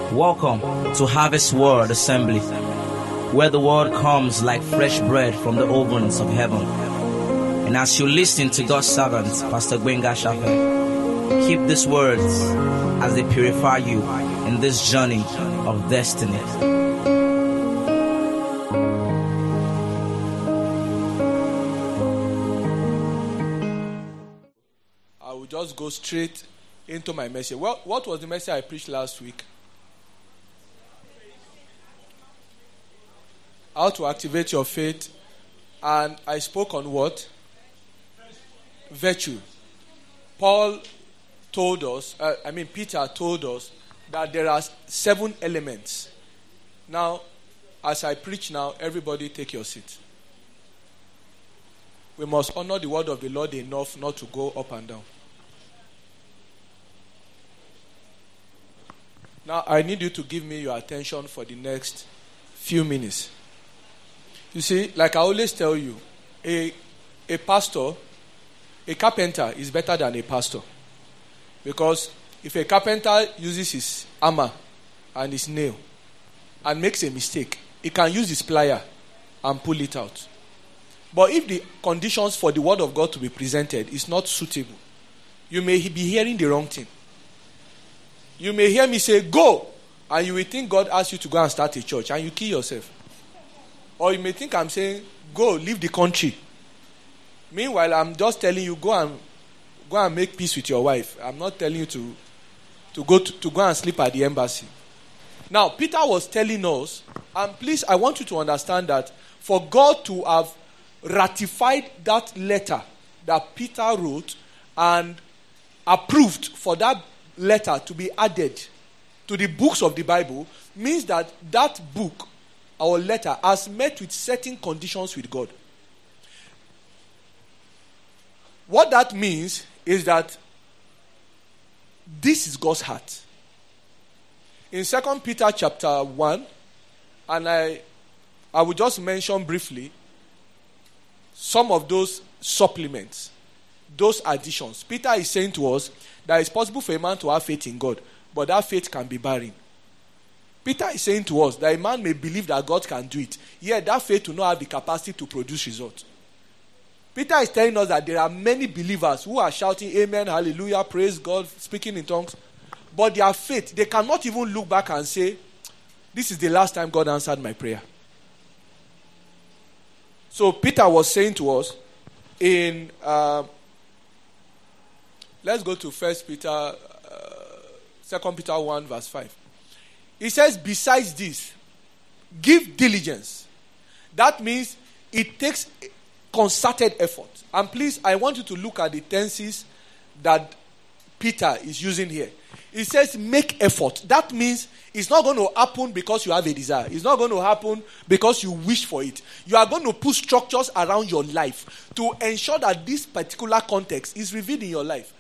Welcome to Harvest Word Assembly, where the word comes like fresh bread from the ovens of heaven. And as you listen to God's servant, Pastor Gbenga Shafe, keep these words as they purify you in this journey of destiny. I will just go straight into my message. What was the message I preached last week? How to activate your faith. And I spoke on what? Virtue. Peter told us that there are 7 elements. Now, as I preach now, everybody take your seat. We must honor the word of the Lord enough not to go up and down. Now, I need you to give me your attention for the next few minutes. You see, like I always tell you, a carpenter is better than a pastor. Because if a carpenter uses his hammer and his nail and makes a mistake, he can use his plier and pull it out. But if the conditions for the word of God to be presented is not suitable, you may be hearing the wrong thing. You may hear me say, go, and you will think God asked you to go and start a church, and you kill yourself. Or you may think I'm saying, go, leave the country. Meanwhile, I'm just telling you, go and make peace with your wife. I'm not telling you to go and sleep at the embassy. Now, Peter was telling us, and please, I want you to understand that for God to have ratified that letter that Peter wrote and approved for that letter to be added to the books of the Bible means that that book, our letter, has met with certain conditions with God. What that means is that this is God's heart. In 2 Peter chapter 1, and I will just mention briefly some of those supplements, those additions. Peter is saying to us that it's possible for a man to have faith in God, but that faith can be barren. Peter is saying to us that a man may believe that God can do it, yet that faith will not have the capacity to produce results. Peter is telling us that there are many believers who are shouting amen, hallelujah, praise God, speaking in tongues, but their faith, they cannot even look back and say, this is the last time God answered my prayer. So Peter was saying to us in, let's go to 2 Peter 1 verse 5. He says, besides this, give diligence. That means it takes concerted effort. And please, I want you to look at the tenses that Peter is using here. He says, make effort. That means it's not going to happen because you have a desire. It's not going to happen because you wish for it. You are going to put structures around your life to ensure that this particular context is revealed in your life.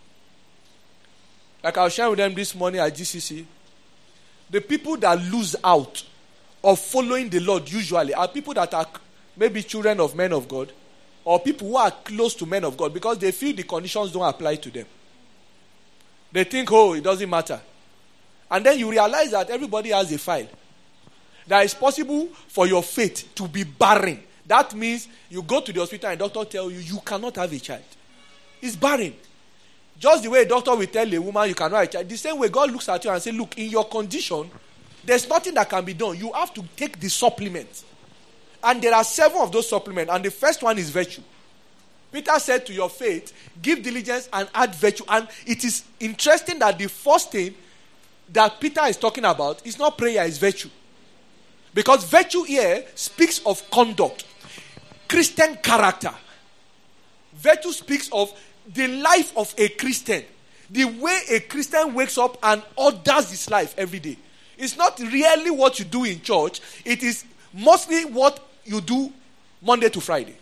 Like I was sharing with them this morning at GCC, the people that lose out of following the Lord usually are people that are maybe children of men of God or people who are close to men of God because they feel the conditions don't apply to them. They think, oh, it doesn't matter. And then you realize that everybody has a file. That it's possible for your faith to be barren. That means you go to the hospital and the doctor tells you cannot have a child. It's barren. Just the way a doctor will tell a woman you cannot have a child. The same way God looks at you and says, look, in your condition, there's nothing that can be done. You have to take the supplement. And there are 7 of those supplements. And the first one is virtue. Peter said to your faith, give diligence and add virtue. And it is interesting that the first thing that Peter is talking about is not prayer, it's virtue. Because virtue here speaks of conduct, Christian character. Virtue speaks of the life of a Christian. The way a Christian wakes up and orders his life every day. It's not really what you do in church. It is mostly what you do Monday to Friday.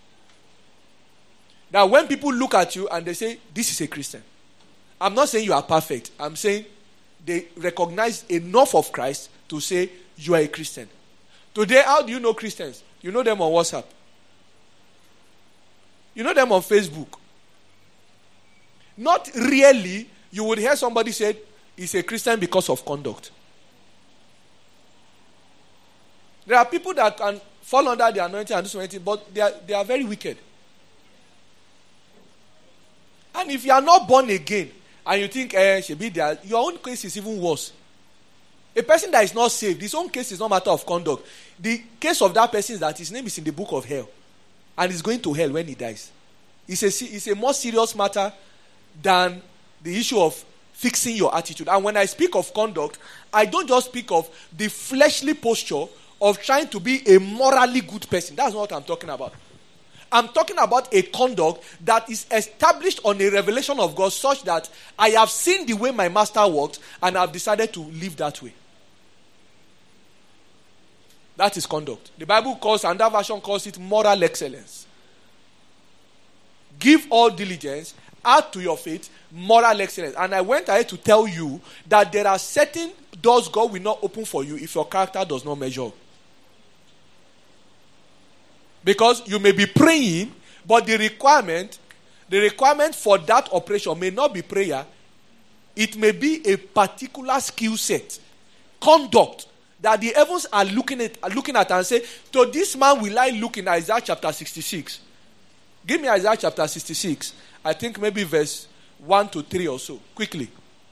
Now, when people look at you and they say, this is a Christian. I'm not saying you are perfect. I'm saying they recognize enough of Christ to say you are a Christian. Today, how do you know Christians? You know them on WhatsApp. You know them on Facebook. Not really, you would hear somebody say, he's a Christian because of conduct. There are people that can fall under the anointing and do something, but they are very wicked. And if you are not born again, and you think, your own case is even worse. A person that is not saved, his own case is not a matter of conduct. The case of that person is that his name is in the book of hell. And he's going to hell when he dies. It's a more serious matter than the issue of fixing your attitude. And when I speak of conduct, I don't just speak of the fleshly posture of trying to be a morally good person. That's not what I'm talking about. I'm talking about a conduct that is established on a revelation of God such that I have seen the way my master worked and I've decided to live that way. That is conduct. The Bible calls, and that version calls it moral excellence. Give all diligence, add to your faith moral excellence. And I went ahead to tell you that there are certain doors God will not open for you if your character does not measure up. Because you may be praying, but the requirement for that operation may not be prayer. It may be a particular skill set, conduct, that the heavens are looking at and say, to this man will I look in Isaiah chapter 66. Give me Isaiah chapter 66. I think maybe verse 1 to 3 or so. Quickly.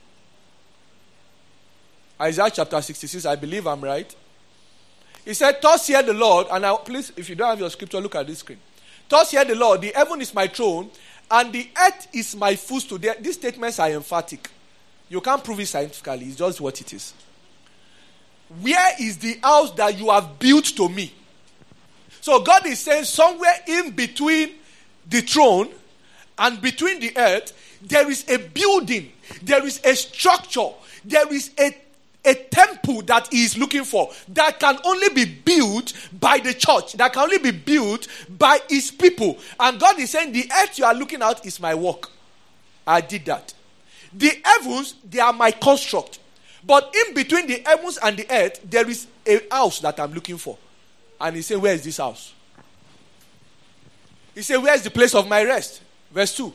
Isaiah chapter 66, I believe I'm right. He said, thus saith the Lord, and now please, if you don't have your scripture, look at this screen. Thus saith the Lord, the heaven is my throne, and the earth is my footstool. These statements are emphatic. You can't prove it scientifically. It's just what it is. Where is the house that you have built to me? So God is saying somewhere in between the throne and between the earth, there is a building, there is a structure, there is a temple that he is looking for that can only be built by the church, that can only be built by his people. And God is saying the earth you are looking at is my work. I did that. The heavens, they are my construct. But in between the heavens and the earth, there is a house that I'm looking for. And he said, where is this house? He said, where is the place of my rest? Verse 2.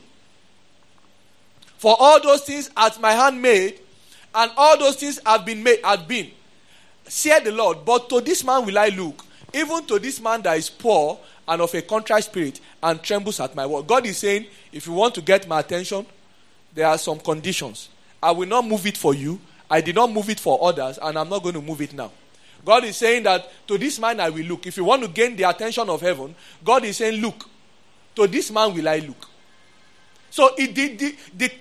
For all those things hath my hand made, and all those things have been, saith the Lord. But to this man will I look, even to this man that is poor and of a contrite spirit, and trembles at my word. God is saying, if you want to get my attention, there are some conditions. I will not move it for you. I did not move it for others, and I'm not going to move it now. God is saying that to this man I will look. If you want to gain the attention of heaven, God is saying, look, to this man will I look. So the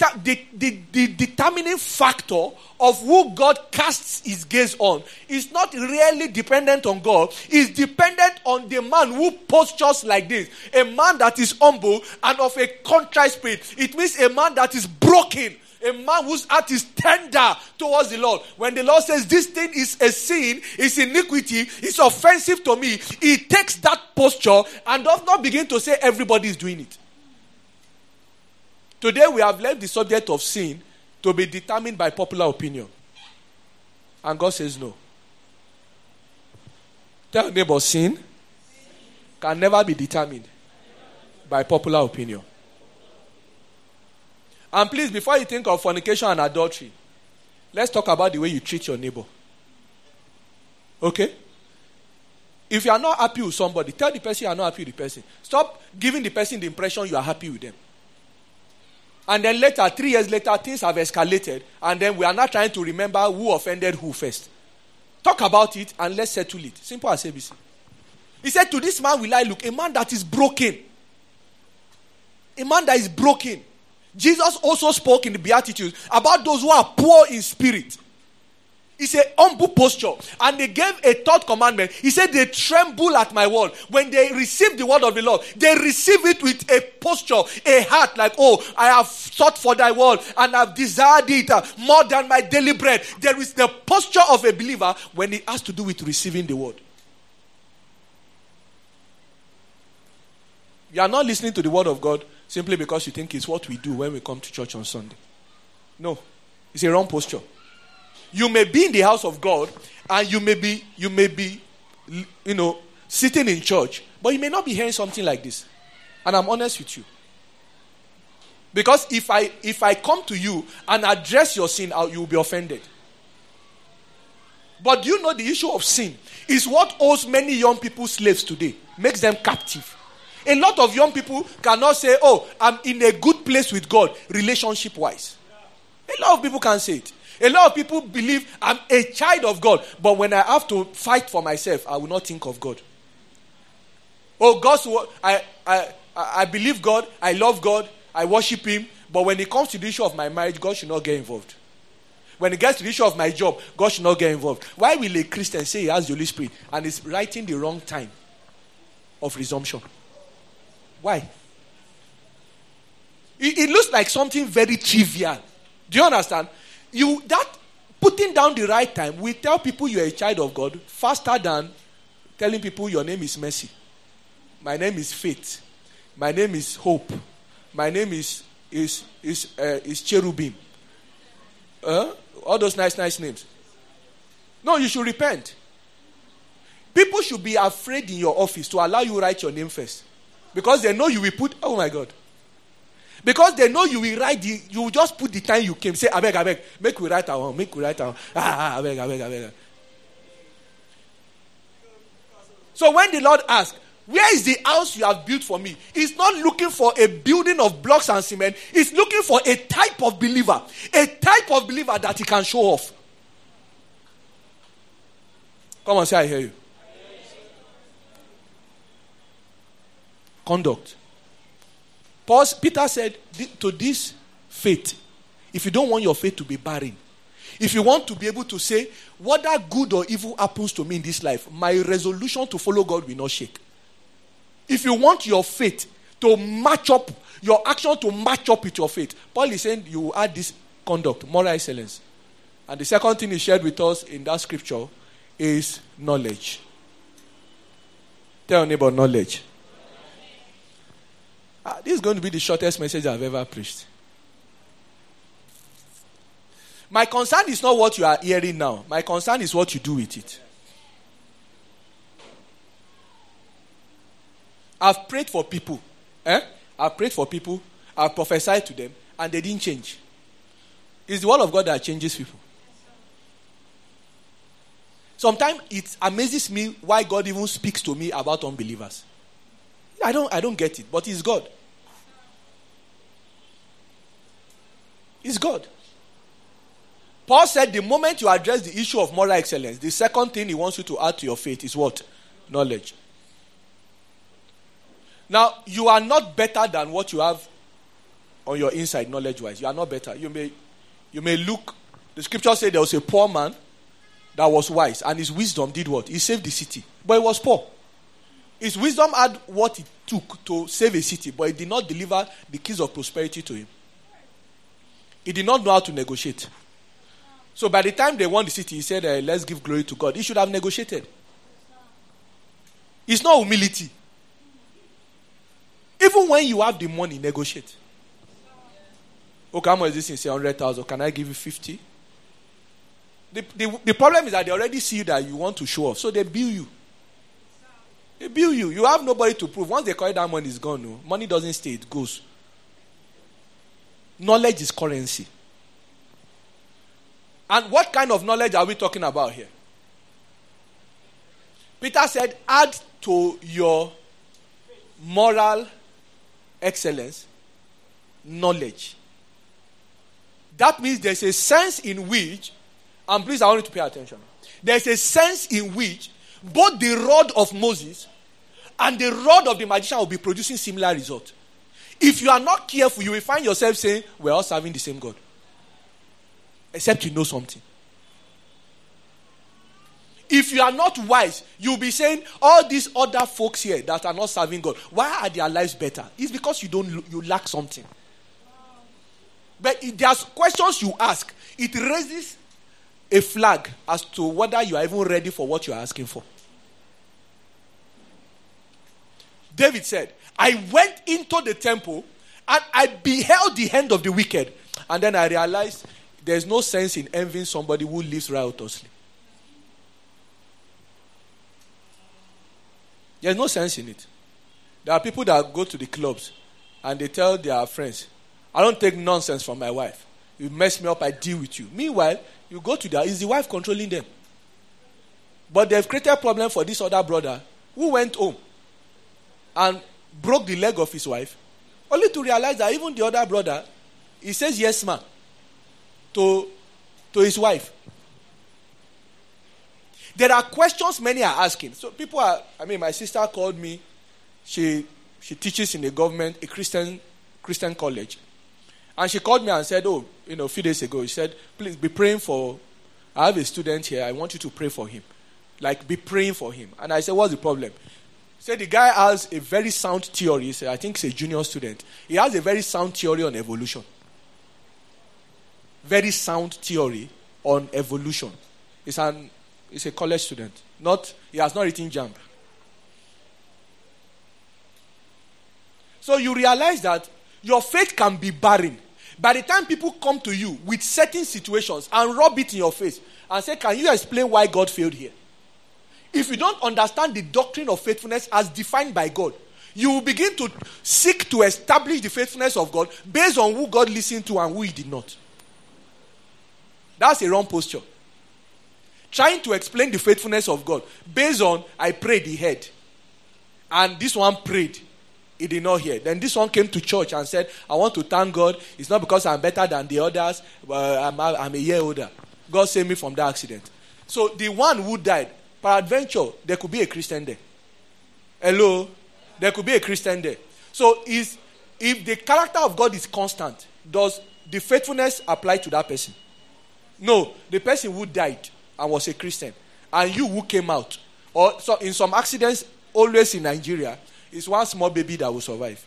determining factor of who God casts his gaze on is not really dependent on God. It's dependent on the man who postures like this. A man that is humble and of a contrite spirit. It means a man that is broken. A man whose heart is tender towards the Lord. When the Lord says this thing is a sin, is iniquity, is offensive to me, he takes that posture and does not begin to say everybody is doing it. Today we have left the subject of sin to be determined by popular opinion. And God says no. Tell your neighbor, sin can never be determined by popular opinion. And please, before you think of fornication and adultery, let's talk about the way you treat your neighbor. Okay? If you are not happy with somebody, tell the person you are not happy with the person. Stop giving the person the impression you are happy with them. And then later, 3 years later, things have escalated. And then we are not trying to remember who offended who first. Talk about it and let's settle it. Simple as ABC. He said, to this man will I look. A man that is broken. A man that is broken. Jesus also spoke in the Beatitudes about those who are poor in spirit. It's a humble posture. And they gave a third commandment. He said they tremble at my word. When they receive the word of the Lord, they receive it with a posture, a heart like, oh, I have sought for thy word and I've desired it more than my daily bread. There is the posture of a believer when it has to do with receiving the word. You are not listening to the word of God simply because you think it's what we do when we come to church on Sunday. No, it's a wrong posture. You may be in the house of God and you may be, sitting in church, but you may not be hearing something like this. And I'm honest with you. Because if I come to you and address your sin, you will be offended. But do you know the issue of sin is what holds many young people slaves today, makes them captive. A lot of young people cannot say, oh, I'm in a good place with God, relationship-wise. A lot of people can say it. A lot of people believe I'm a child of God, but when I have to fight for myself, I will not think of God. Oh, I believe God, I love God, I worship Him, but when it comes to the issue of my marriage, God should not get involved. When it gets to the issue of my job, God should not get involved. Why will a Christian say he has the Holy Spirit and is writing the wrong time of resumption? Why? It looks like something very trivial. Do you understand? That putting down the right time will tell people you're a child of God faster than telling people your name is Mercy. My name is Faith. My name is Hope. My name is Cherubim. All those nice names. No, you should repent. People should be afraid in your office to allow you write your name first. Because they know you will put, oh my God. Because they know you will write, you will just put the time you came. Say, abeg, make we write our own, abeg. So when the Lord asks, where is the house you have built for me? He's not looking for a building of blocks and cement. He's looking for a type of believer. A type of believer that he can show off. Come on, say I hear you. Conduct. Peter said to this faith, if you don't want your faith to be barren, if you want to be able to say, whether good or evil happens to me in this life, my resolution to follow God will not shake. If you want your faith to match up, your action to match up with your faith, Paul is saying you add this conduct, moral excellence. And the second thing he shared with us in that scripture is knowledge. Tell your neighbor, knowledge. This is going to be the shortest message I've ever preached. My concern is not what you are hearing now. My concern is what you do with it. I've prayed for people. I've prayed for people. I've prophesied to them. And they didn't change. It's the word of God that changes people. Sometimes it amazes me why God even speaks to me about unbelievers. I don't get it. But it's God. It's God. Paul said the moment you address the issue of moral excellence, the second thing he wants you to add to your faith is what? Knowledge. Now, you are not better than what you have on your inside, knowledge-wise. You are not better. You may look, the scripture said there was a poor man that was wise, and his wisdom did what? He saved the city. But he was poor. His wisdom had what it took to save a city, but it did not deliver the keys of prosperity to him. He did not know how to negotiate. So by the time they won the city, he said, let's give glory to God. He should have negotiated. It's not humility. Even when you have the money, negotiate. Okay, how much is this thing? Say 100,000. Can I give you 50? The problem is that they already see that you want to show off. So they bill you. They bill you. You have nobody to prove. Once they call that money is gone, no. Money doesn't stay, it goes. Knowledge is currency. And what kind of knowledge are we talking about here? Peter said, add to your moral excellence knowledge. That means there's a sense in which, and please I want you to pay attention, there's a sense in which both the rod of Moses and the rod of the magician will be producing similar results. If you are not careful, you will find yourself saying, we're all serving the same God. Except you know something. If you are not wise, you'll be saying, all these other folks here that are not serving God, why are their lives better? It's because you lack something. But if there's questions you ask, it raises a flag as to whether you are even ready for what you are asking for. David said, I went into the temple and I beheld the hand of the wicked. And then I realized there's no sense in envying somebody who lives riotously. There's no sense in it. There are people that go to the clubs and they tell their friends, I don't take nonsense from my wife. You mess me up, I deal with you. Meanwhile, you go to is the wife controlling them? But they've created a problem for this other brother who went home and broke the leg of his wife, only to realize that even the other brother, he says yes, ma'am, to his wife. There are questions many are asking. So my sister called me. She teaches in a Christian college. And she called me and said, a few days ago, she said, please be praying for, I have a student here, I want you to pray for him. Like, be praying for him. And I said, what's the problem? She said, the guy has a very sound theory. Said, I think he's a junior student. He has a very sound theory on evolution. Very sound theory on evolution. He's a college student. He has not written JAMB. So you realize that your faith can be barren. By the time people come to you with certain situations and rub it in your face and say, can you explain why God failed here? If you don't understand the doctrine of faithfulness as defined by God, you will begin to seek to establish the faithfulness of God based on who God listened to and who he did not. That's a wrong posture. Trying to explain the faithfulness of God based on, I prayed, he heard. And this one prayed, he did not hear. Then this one came to church and said, I want to thank God. It's not because I'm better than the others, but I'm a year older. God saved me from that accident. So the one who died, peradventure, there could be a Christian there. Hello? There could be a Christian there. So if the character of God is constant, does the faithfulness apply to that person? No. The person who died and was a Christian, and you who came out, or so in some accidents, always in Nigeria, it's one small baby that will survive.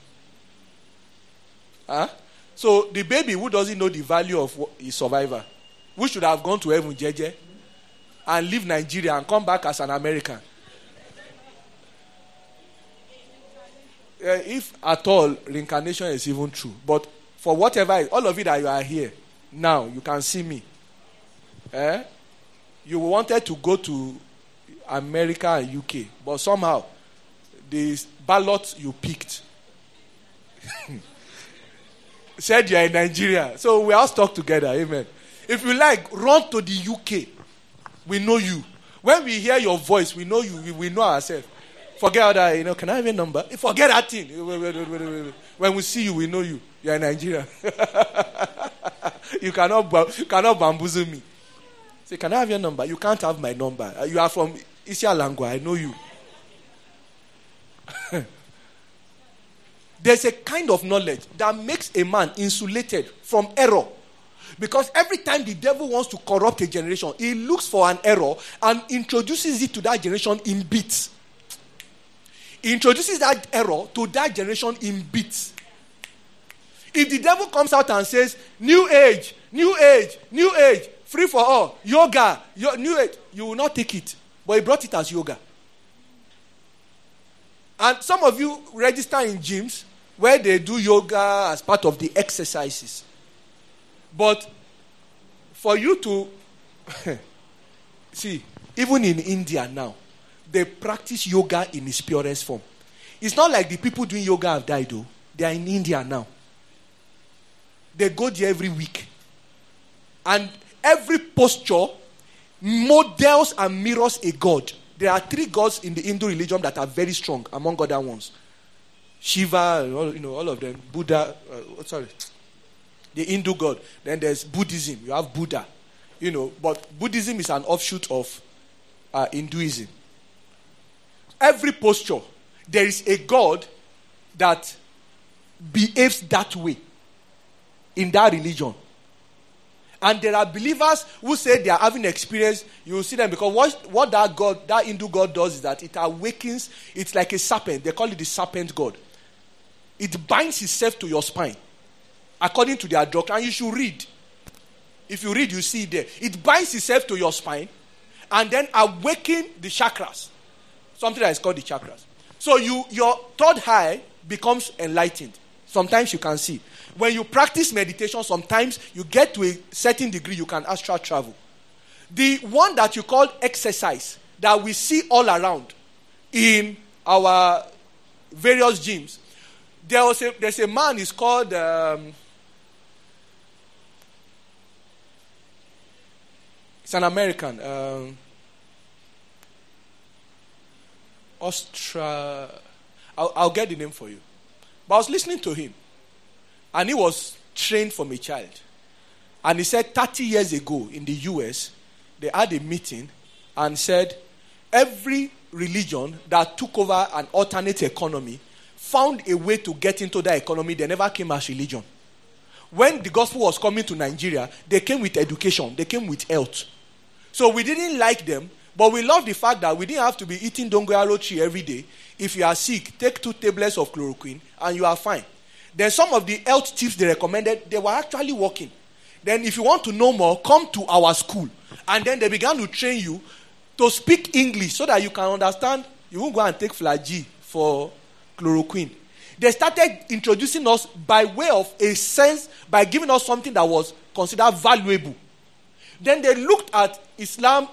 So the baby who doesn't know the value of his survivor, who should have gone to heaven, JJ, and leave Nigeria and come back as an American. If at all reincarnation is even true, but for whatever, all of it that you are here now, you can see me. You wanted to go to America and UK, but somehow the ballot you picked said you are in Nigeria. So we all stuck together. Amen. If you like, run to the UK. We know you. When we hear your voice, we know you. We know ourselves. Forget all that. Can I have your number? Forget that thing. When we see you, we know you. You are in Nigeria. You cannot bamboozle me. Say, can I have your number? You can't have my number. You are from Isialangwa. I know you. There's a kind of knowledge that makes a man insulated from error. Because every time the devil wants to corrupt a generation, he looks for an error and introduces it to that generation in bits. He introduces that error to that generation in bits. If the devil comes out and says, new age, free for all, yoga, new age, you will not take it. But he brought it as yoga. And some of you register in gyms where they do yoga as part of the exercises. But for you to see, even in India now, they practice yoga in its purest form. It's not like the people doing yoga have died though. They are in India now. They go there every week. And every posture models and mirrors a god. There are 3 gods in the Hindu religion that are very strong among other ones. Shiva, all of them. Buddha, the Hindu god. Then there's Buddhism. You have Buddha. But Buddhism is an offshoot of Hinduism. Every posture, there is a god that behaves that way in that religion. And there are believers who say they are having experience. You will see them because what that Hindu god does is that it awakens. It's like a serpent. They call it the serpent god. It binds itself to your spine, according to their doctrine. And you should read. If you read, you see it there. It binds itself to your spine, and then awaken the chakras. Something that is called the chakras. So your third eye becomes enlightened. Sometimes you can see. When you practice meditation, sometimes you get to a certain degree, you can astral travel. The one that you call exercise, that we see all around in our various gyms. There's a man, he's called, it's an American. I'll get the name for you. But I was listening to him. And he was trained from a child. And he said 30 years ago in the US, they had a meeting and said every religion that took over an alternate economy found a way to get into that economy. They never came as religion. When the gospel was coming to Nigeria, they came with education. They came with health. So we didn't like them, but we loved the fact that we didn't have to be eating dongoyaro tree every day. If you are sick, take 2 tablets of chloroquine and you are fine. Then some of the health tips they recommended, they were actually working. Then if you want to know more, come to our school. And then they began to train you to speak English so that you can understand. You won't go and take Flagyl for chloroquine. They started introducing us by way of a sense, by giving us something that was considered valuable. Then they looked at Islam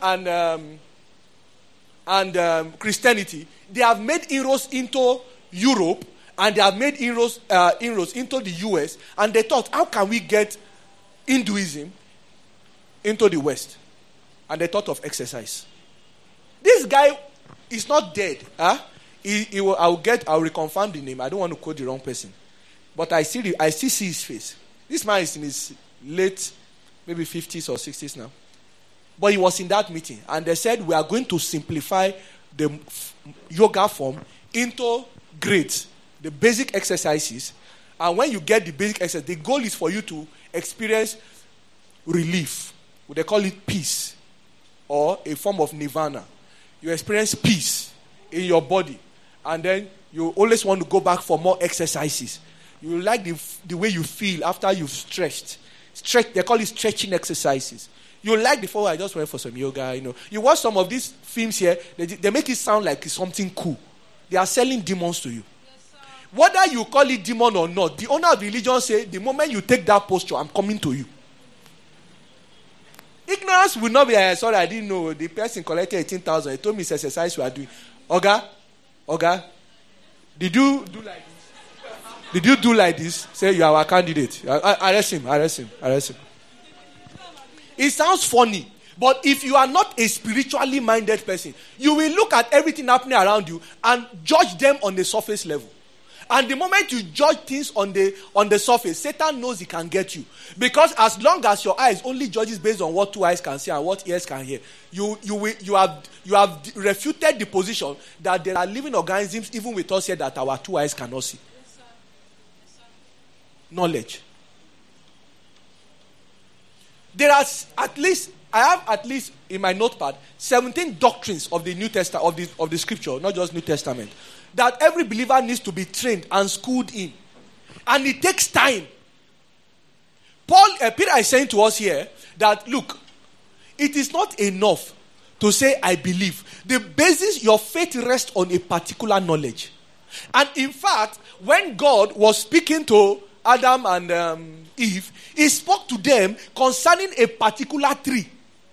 and Christianity. They have made inroads into Europe and they have made inroads into the US. And they thought, how can we get Hinduism into the West? And they thought of exercise. This guy is not dead. I'll reconfirm the name. I don't want to quote the wrong person. But I still see his face. This man is in his late, maybe 50s or 60s now. But he was in that meeting. And they said, we are going to simplify the yoga form into grades, the basic exercises. And when you get the basic exercise, the goal is for you to experience relief. They call it peace. Or a form of nirvana. You experience peace in your body. And then you always want to go back for more exercises. You like the way you feel after you've stretched. They call it stretching exercises. You like the I just went for some yoga, You watch some of these films here, they make it sound like it's something cool. They are selling demons to you. Yes, whether you call it demon or not, the owner of the religion say, the moment you take that posture, I'm coming to you. Ignorance will not be, sorry, I didn't know. The person collected 18,000. He told me it's exercise we are doing. Oga, did you do like this? Did you do like this? Say you are our candidate. Arrest him. It sounds funny. But if you are not a spiritually minded person, you will look at everything happening around you and judge them on the surface level. And the moment you judge things on the surface, Satan knows he can get you. Because as long as your eyes only judges based on what 2 eyes can see and what ears can hear, you have refuted the position that there are living organisms even with us here that our 2 eyes cannot see. Yes, sir. Yes, sir. Knowledge. I have at least in my notepad 17 doctrines of the New Testament of the Scripture, not just New Testament, that every believer needs to be trained and schooled in. And it takes time. Peter is saying to us here that, look, it is not enough to say, I believe. The basis, your faith rests on a particular knowledge. And in fact, when God was speaking to Adam and Eve, he spoke to them concerning a particular tree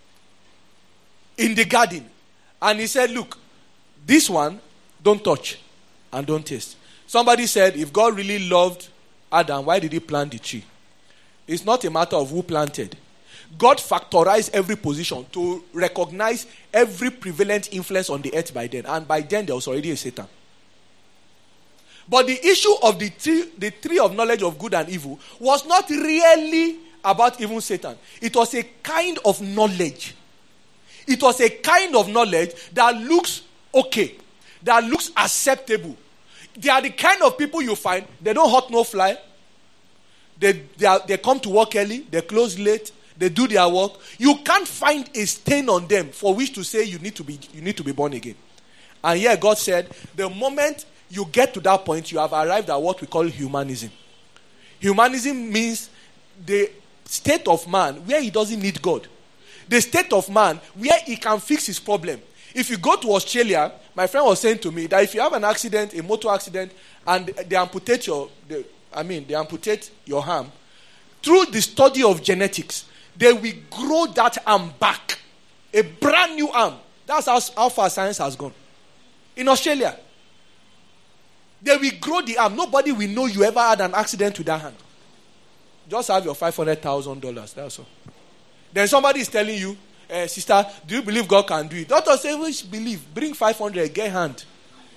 in the garden. And he said, look, this one, don't touch and don't taste. Somebody said, if God really loved Adam, why did he plant the tree? It's not a matter of who planted. God factorized every position to recognize every prevalent influence on the earth by then. And by then, there was already a Satan. But the issue of the tree of knowledge of good and evil was not really about even Satan. It was a kind of knowledge. It was a kind of knowledge that looks okay, that looks acceptable. They are the kind of people you find, they don't hurt no fly. They come to work early, they close late, they do their work. You can't find a stain on them for which to say you need to be born again. And here God said, the moment you get to that point, you have arrived at what we call humanism. Humanism means the state of man where he doesn't need God. The state of man where he can fix his problem. If you go to Australia, my friend was saying to me that if you have an accident, a motor accident, and they amputate your arm, through the study of genetics, they will grow that arm back. A brand new arm. That's how far science has gone. In Australia, they will grow the arm. Nobody will know you ever had an accident with that hand. Just have your $500,000. That's all. Then somebody is telling you, sister, do you believe God can do it? Doctor say, which believe? Bring 500, get hand.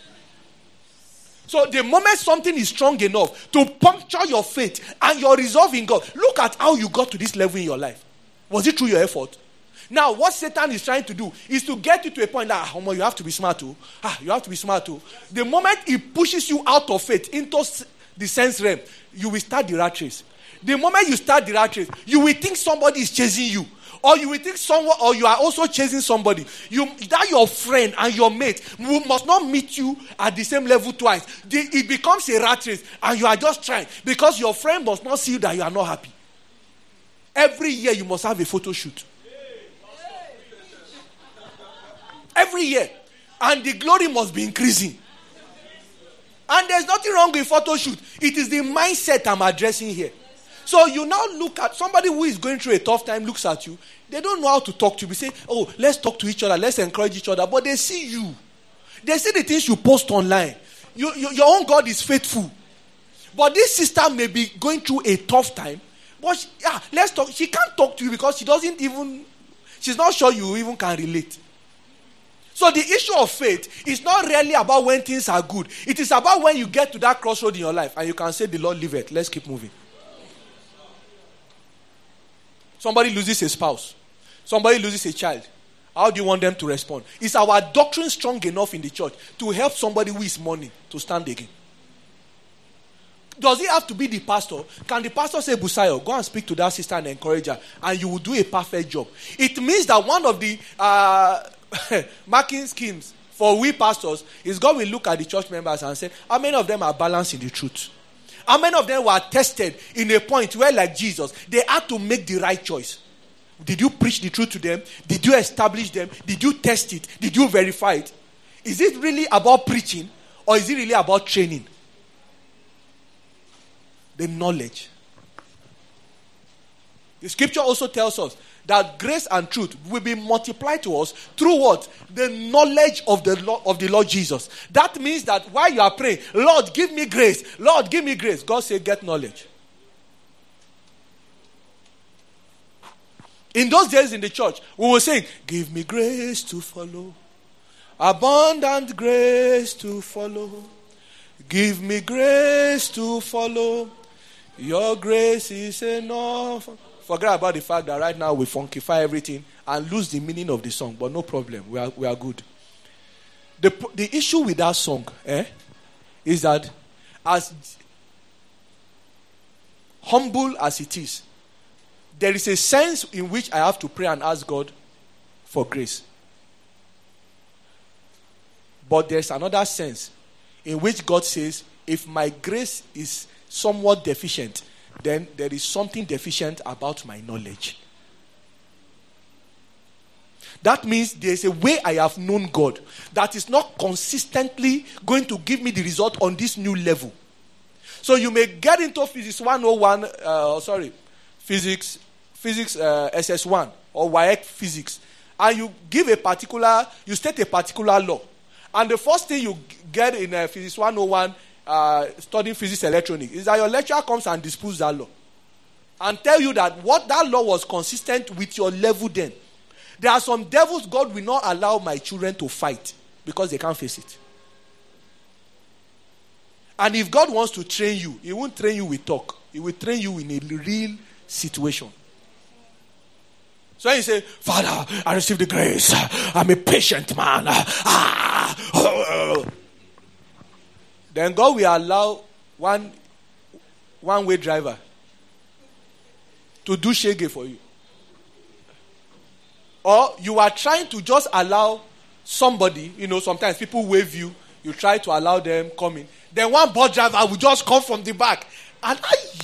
So the moment something is strong enough to puncture your faith and your resolve in God, look at how you got to this level in your life. Was it through your effort? Now, what Satan is trying to do is to get you to a point that, you have to be smart too. You have to be smart too. The moment he pushes you out of faith into the sense realm, you will start the rat race. The moment you start the rat race, you will think somebody is chasing you. Or you will think someone, or you are also chasing somebody. That your friend and your mate must not meet you at the same level twice. It becomes a rat race, and you are just trying because your friend must not see you that you are not happy. Every year you must have a photo shoot. Every year, and the glory must be increasing. And there's nothing wrong with photo shoot. It is the mindset I'm addressing here. So you now look at somebody who is going through a tough time, looks at you. They don't know how to talk to you. We say, let's talk to each other. Let's encourage each other. But they see you. They see the things you post online. Your own God is faithful. But this sister may be going through a tough time. But let's talk. She can't talk to you because she's not sure you even can relate. So the issue of faith is not really about when things are good. It is about when you get to that crossroad in your life and you can say, the Lord liveth. Let's keep moving. Somebody loses a spouse. Somebody loses a child. How do you want them to respond? Is our doctrine strong enough in the church to help somebody who is mourning to stand again? Does it have to be the pastor? Can the pastor say, Busayo, go and speak to that sister and encourage her, and you will do a perfect job? It means that one of the marking schemes for we pastors is God will look at the church members and say, how many of them are balanced in the truth? How many of them were tested in a point where, like Jesus, they had to make the right choice? Did you preach the truth to them? Did you establish them? Did you test it? Did you verify it? Is it really about preaching, or is it really about training? The knowledge. The scripture also tells us that grace and truth will be multiplied to us through what? The knowledge of the Lord Jesus. That means that while you are praying, Lord, give me grace. Lord, give me grace. God said, get knowledge. In those days in the church, we were saying, give me grace to follow. Abundant grace to follow. Give me grace to follow. Your grace is enough. Forget about the fact that right now we funkify everything and lose the meaning of the song. But no problem. We are good. The issue with that song is that as humble as it is, there is a sense in which I have to pray and ask God for grace. But there's another sense in which God says, if my grace is somewhat deficient, then there is something deficient about my knowledge. That means there's a way I have known God that is not consistently going to give me the result on this new level. So you may get into physics 101, physics SS1 or WAEC physics, and you state a particular law. And the first thing you get in physics 101, studying physics electronics, is that your lecturer comes and disputes that law and tell you that what that law was consistent with your level then. There are some devils God will not allow my children to fight because they can't face it. And if God wants to train you, He won't train you with talk. He will train you in a real situation. So when you say, Father, I receive the grace. I'm a patient man. Then God will allow one-way driver to do shege for you. Or you are trying to just allow somebody, sometimes people wave you, you try to allow them come in. Then one bus driver will just come from the back. And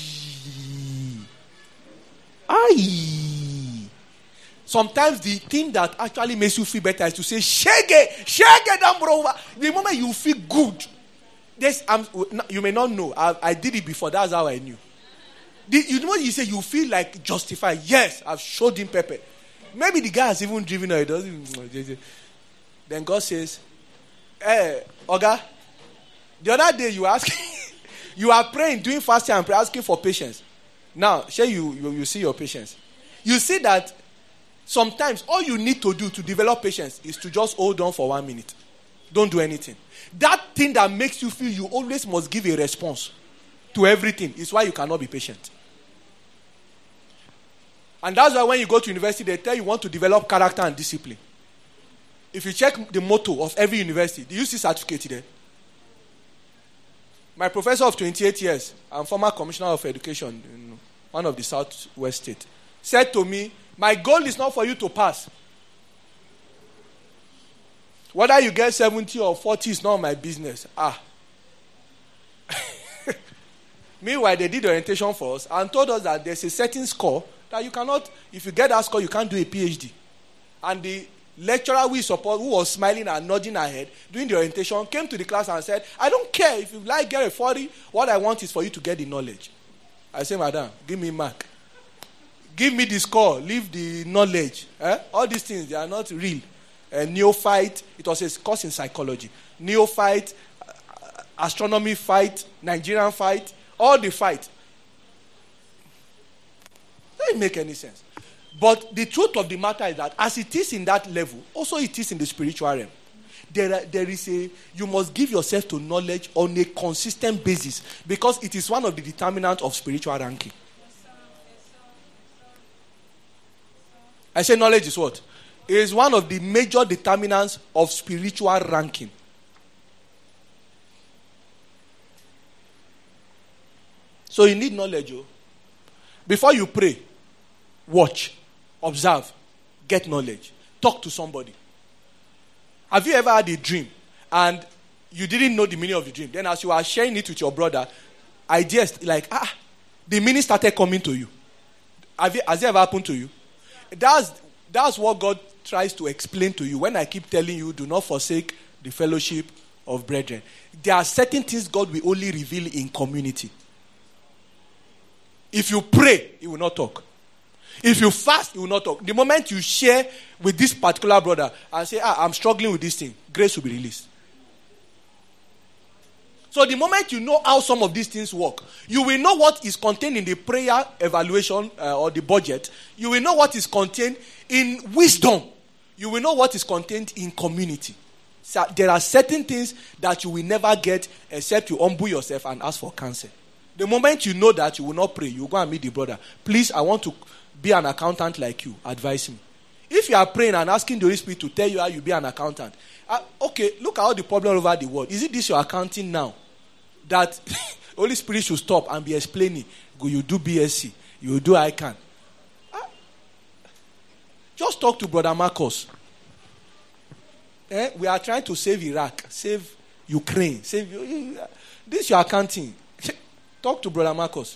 sometimes the thing that actually makes you feel better is to say, shege down, bro. The moment you feel good. You may not know. I did it before. That's how I knew. You know what you say? You feel like justified. Yes, I've showed him pepper. Maybe the guy has even driven or he doesn't. Then God says, hey, Oga, the other day you ask, you are praying, doing fasting and prayer, asking for patience. Now, share you see your patience. You see that sometimes all you need to do to develop patience is to just hold on for 1 minute. Don't do anything. That thing that makes you feel you always must give a response to everything is why you cannot be patient. And that's why when you go to university, they tell you want to develop character and discipline. If you check the motto of every university, do you see certificate there? My professor of 28 years, and former commissioner of education in one of the southwest states, said to me, my goal is not for you to pass. Whether you get 70 or 40 is not my business. Meanwhile, they did the orientation for us and told us that there's a certain score that you cannot, if you get that score, you can't do a PhD. And the lecturer we support, who was smiling and nodding her head during the orientation, came to the class and said, I don't care if you like get a 40, what I want is for you to get the knowledge. I said, madam, give me mark. Give me the score, leave the knowledge. All these things, they are not real. Neophyte, it was a course in psychology. Neophyte, astronomy fight, Nigerian fight, all the fight. Doesn't make any sense. But the truth of the matter is that as it is in that level, also it is in the spiritual realm. There is you must give yourself to knowledge on a consistent basis because it is one of the determinants of spiritual ranking. I say knowledge is what? It is one of the major determinants of spiritual ranking. So you need knowledge. Before you pray, watch, observe, get knowledge, talk to somebody. Have you ever had a dream and you didn't know the meaning of the dream? Then as you are sharing it with your brother, ideas like, the meaning started coming to you. Has it ever happened to you? That's what God tries to explain to you. When I keep telling you, do not forsake the fellowship of brethren. There are certain things God will only reveal in community. If you pray, he will not talk. If you fast, he will not talk. The moment you share with this particular brother and say, I'm struggling with this thing, grace will be released. So the moment you know how some of these things work, you will know what is contained in the prayer evaluation or the budget. You will know what is contained in wisdom. You will know what is contained in community. So there are certain things that you will never get except you humble yourself and ask for counsel. The moment you know that, you will not pray. You will go and meet the brother. Please, I want to be an accountant like you. Advise me. If you are praying and asking the Holy Spirit to tell you how you be an accountant, okay, look at all the problem over the world. Is it this your accounting now? That Holy Spirit should stop and be explaining. Go, you do BSc, you do ICANN. Just talk to Brother Marcus. We are trying to save Iraq, save Ukraine, save this is your accounting. Talk to Brother Marcus.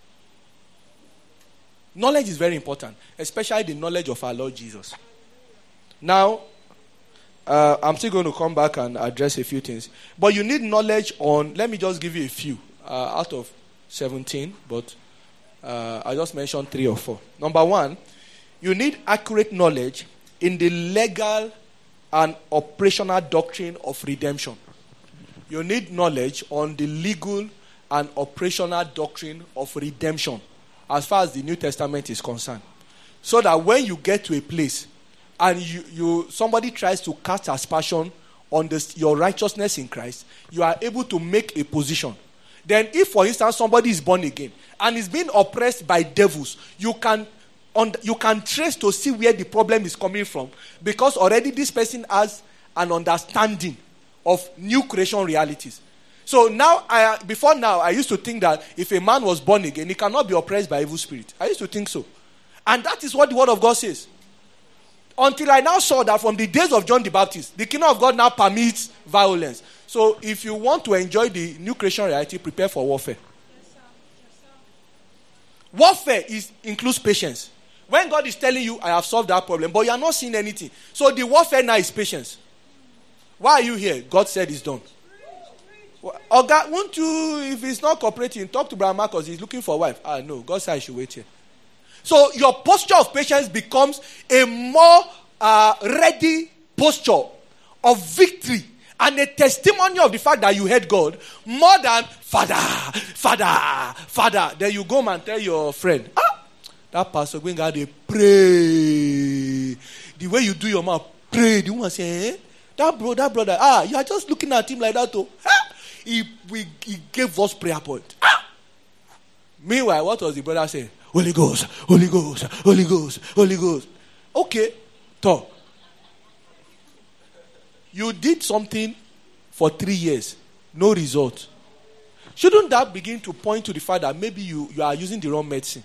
Knowledge is very important, especially the knowledge of our Lord Jesus. Now, I'm still going to come back and address a few things. But you need knowledge on, let me just give you a few out of 17, but I just mentioned 3 or 4. Number 1, you need accurate knowledge in the legal and operational doctrine of redemption. You need knowledge on the legal and operational doctrine of redemption as far as the New Testament is concerned. So that when you get to a place and somebody tries to cast aspersion on your righteousness in Christ, you are able to make a position. Then if, for instance, somebody is born again and is being oppressed by devils, you can trace to see where the problem is coming from, because already this person has an understanding of new creation realities. So now, before now, I used to think that if a man was born again, he cannot be oppressed by evil spirit. I used to think so. And that is what the Word of God says. Until I now saw that from the days of John the Baptist, the kingdom of God now permits violence. So if you want to enjoy the new creation reality, prepare for warfare. Warfare includes patience. When God is telling you, I have solved that problem, but you are not seeing anything. So the warfare now is patience. Why are you here? God said it's done. Or God, won't you, if he's not cooperating, talk to Brother Marcus, he's looking for a wife. No, God said I should wait here. So your posture of patience becomes a more ready posture of victory and a testimony of the fact that you heard God more than Father. Then you go home and tell your friend, that pastor going out there pray. The way you do your mouth, pray. The woman say, That brother, you are just looking at him like that. Oh. He gave us prayer point. Meanwhile, what was the brother saying? Holy Ghost, Holy Ghost, Holy Ghost, Holy Ghost. Okay, talk. You did something for 3 years, no result. Shouldn't that begin to point to the fact that maybe you are using the wrong medicine?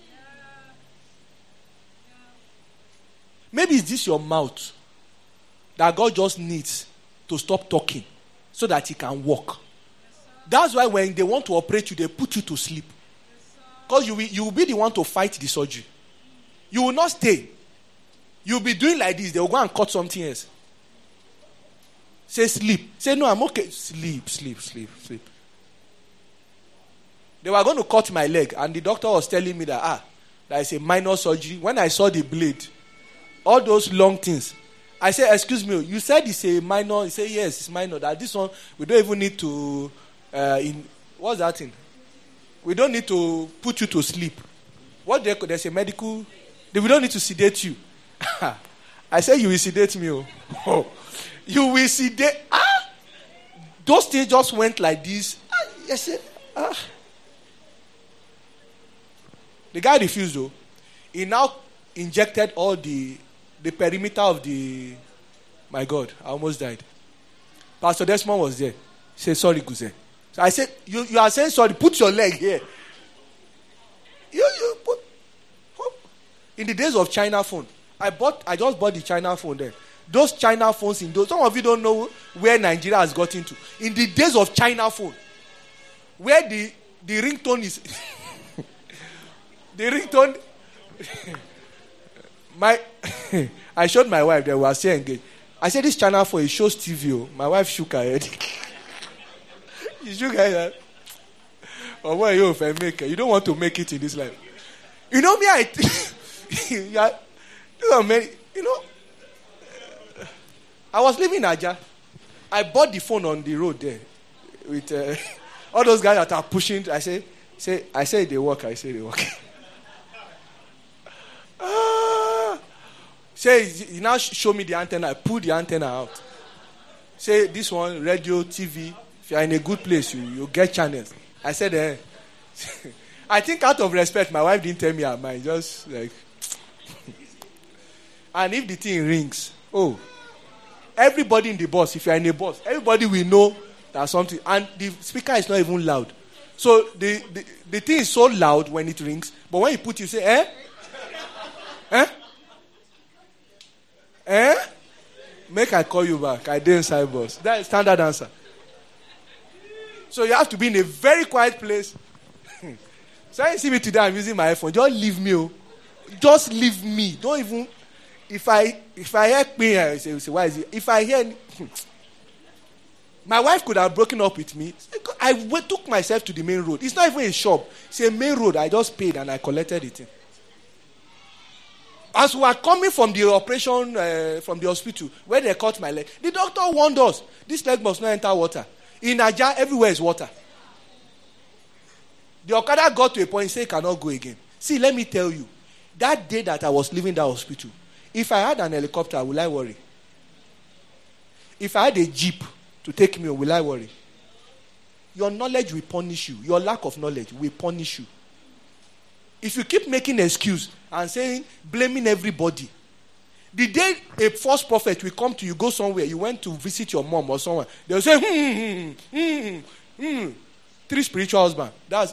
Maybe it's this your mouth that God just needs to stop talking so that he can walk. That's why when they want to operate you, they put you to sleep. Because you will be the one to fight the surgery. You will not stay. You will be doing like this. They will go and cut something else. Say sleep. Say no, I'm okay. Sleep. They were going to cut my leg, and the doctor was telling me that is a minor surgery. When I saw the blade, all those long things, I said, excuse me, you said it's a minor. He said, yes, it's minor. That this one, we don't even need to, what's that thing? We don't need to put you to sleep. There's a medical, we don't need to sedate you. I said, you will sedate me. Oh. You will sedate. Those things just went like this. I said, The guy refused though. He now injected all the perimeter of the... My God, I almost died. Pastor Desmond was there. He said, sorry, Guzen. So I said, you are saying sorry, put your leg here. You put... In the days of China phone, I just bought the China phone then. Those China phones some of you don't know where Nigeria has got into. In the days of China phone, where the ringtone is... the ringtone... I showed my wife that we were still engaged. I said, this China phone, it shows TV. Oh. My wife shook her head. She shook her head. Oh, why you if I make it? You don't want to make it in this life. You know me, I was living in Aja. I bought the phone on the road there with all those guys that are pushing. I say they work. I say they work. Say, you now show me the antenna. I pull the antenna out. Say, this one, radio, TV. If you are in a good place, you get channels. I said, I think out of respect, my wife didn't tell me her mind. Just like... And if the thing rings, everybody in the bus, if you are in a bus, everybody will know that something. And the speaker is not even loud. So the thing is so loud when it rings, but when you put it, you say, Make I call you back. I didn't inside bus. That is standard answer. So you have to be in a very quiet place. So you see me today, I'm using my iPhone. Just leave me. Just leave me. Don't even... If I hear me, I say, why is it? If I hear... My wife could have broken up with me. I took myself to the main road. It's not even a shop. It's a main road. I just paid and I collected it. As we were coming from the operation, from the hospital, where they cut my leg, the doctor warned us, this leg must not enter water. In Aja, everywhere is water. The Okada got to a point, he said he cannot go again. See, let me tell you, that day that I was leaving that hospital, if I had an helicopter, will I worry? If I had a jeep to take me, will I worry? Your knowledge will punish you. Your lack of knowledge will punish you. If you keep making excuse and saying, blaming everybody, the day a false prophet will come to you, go somewhere, you went to visit your mom or someone, they'll say, 3 spiritual husbands. That's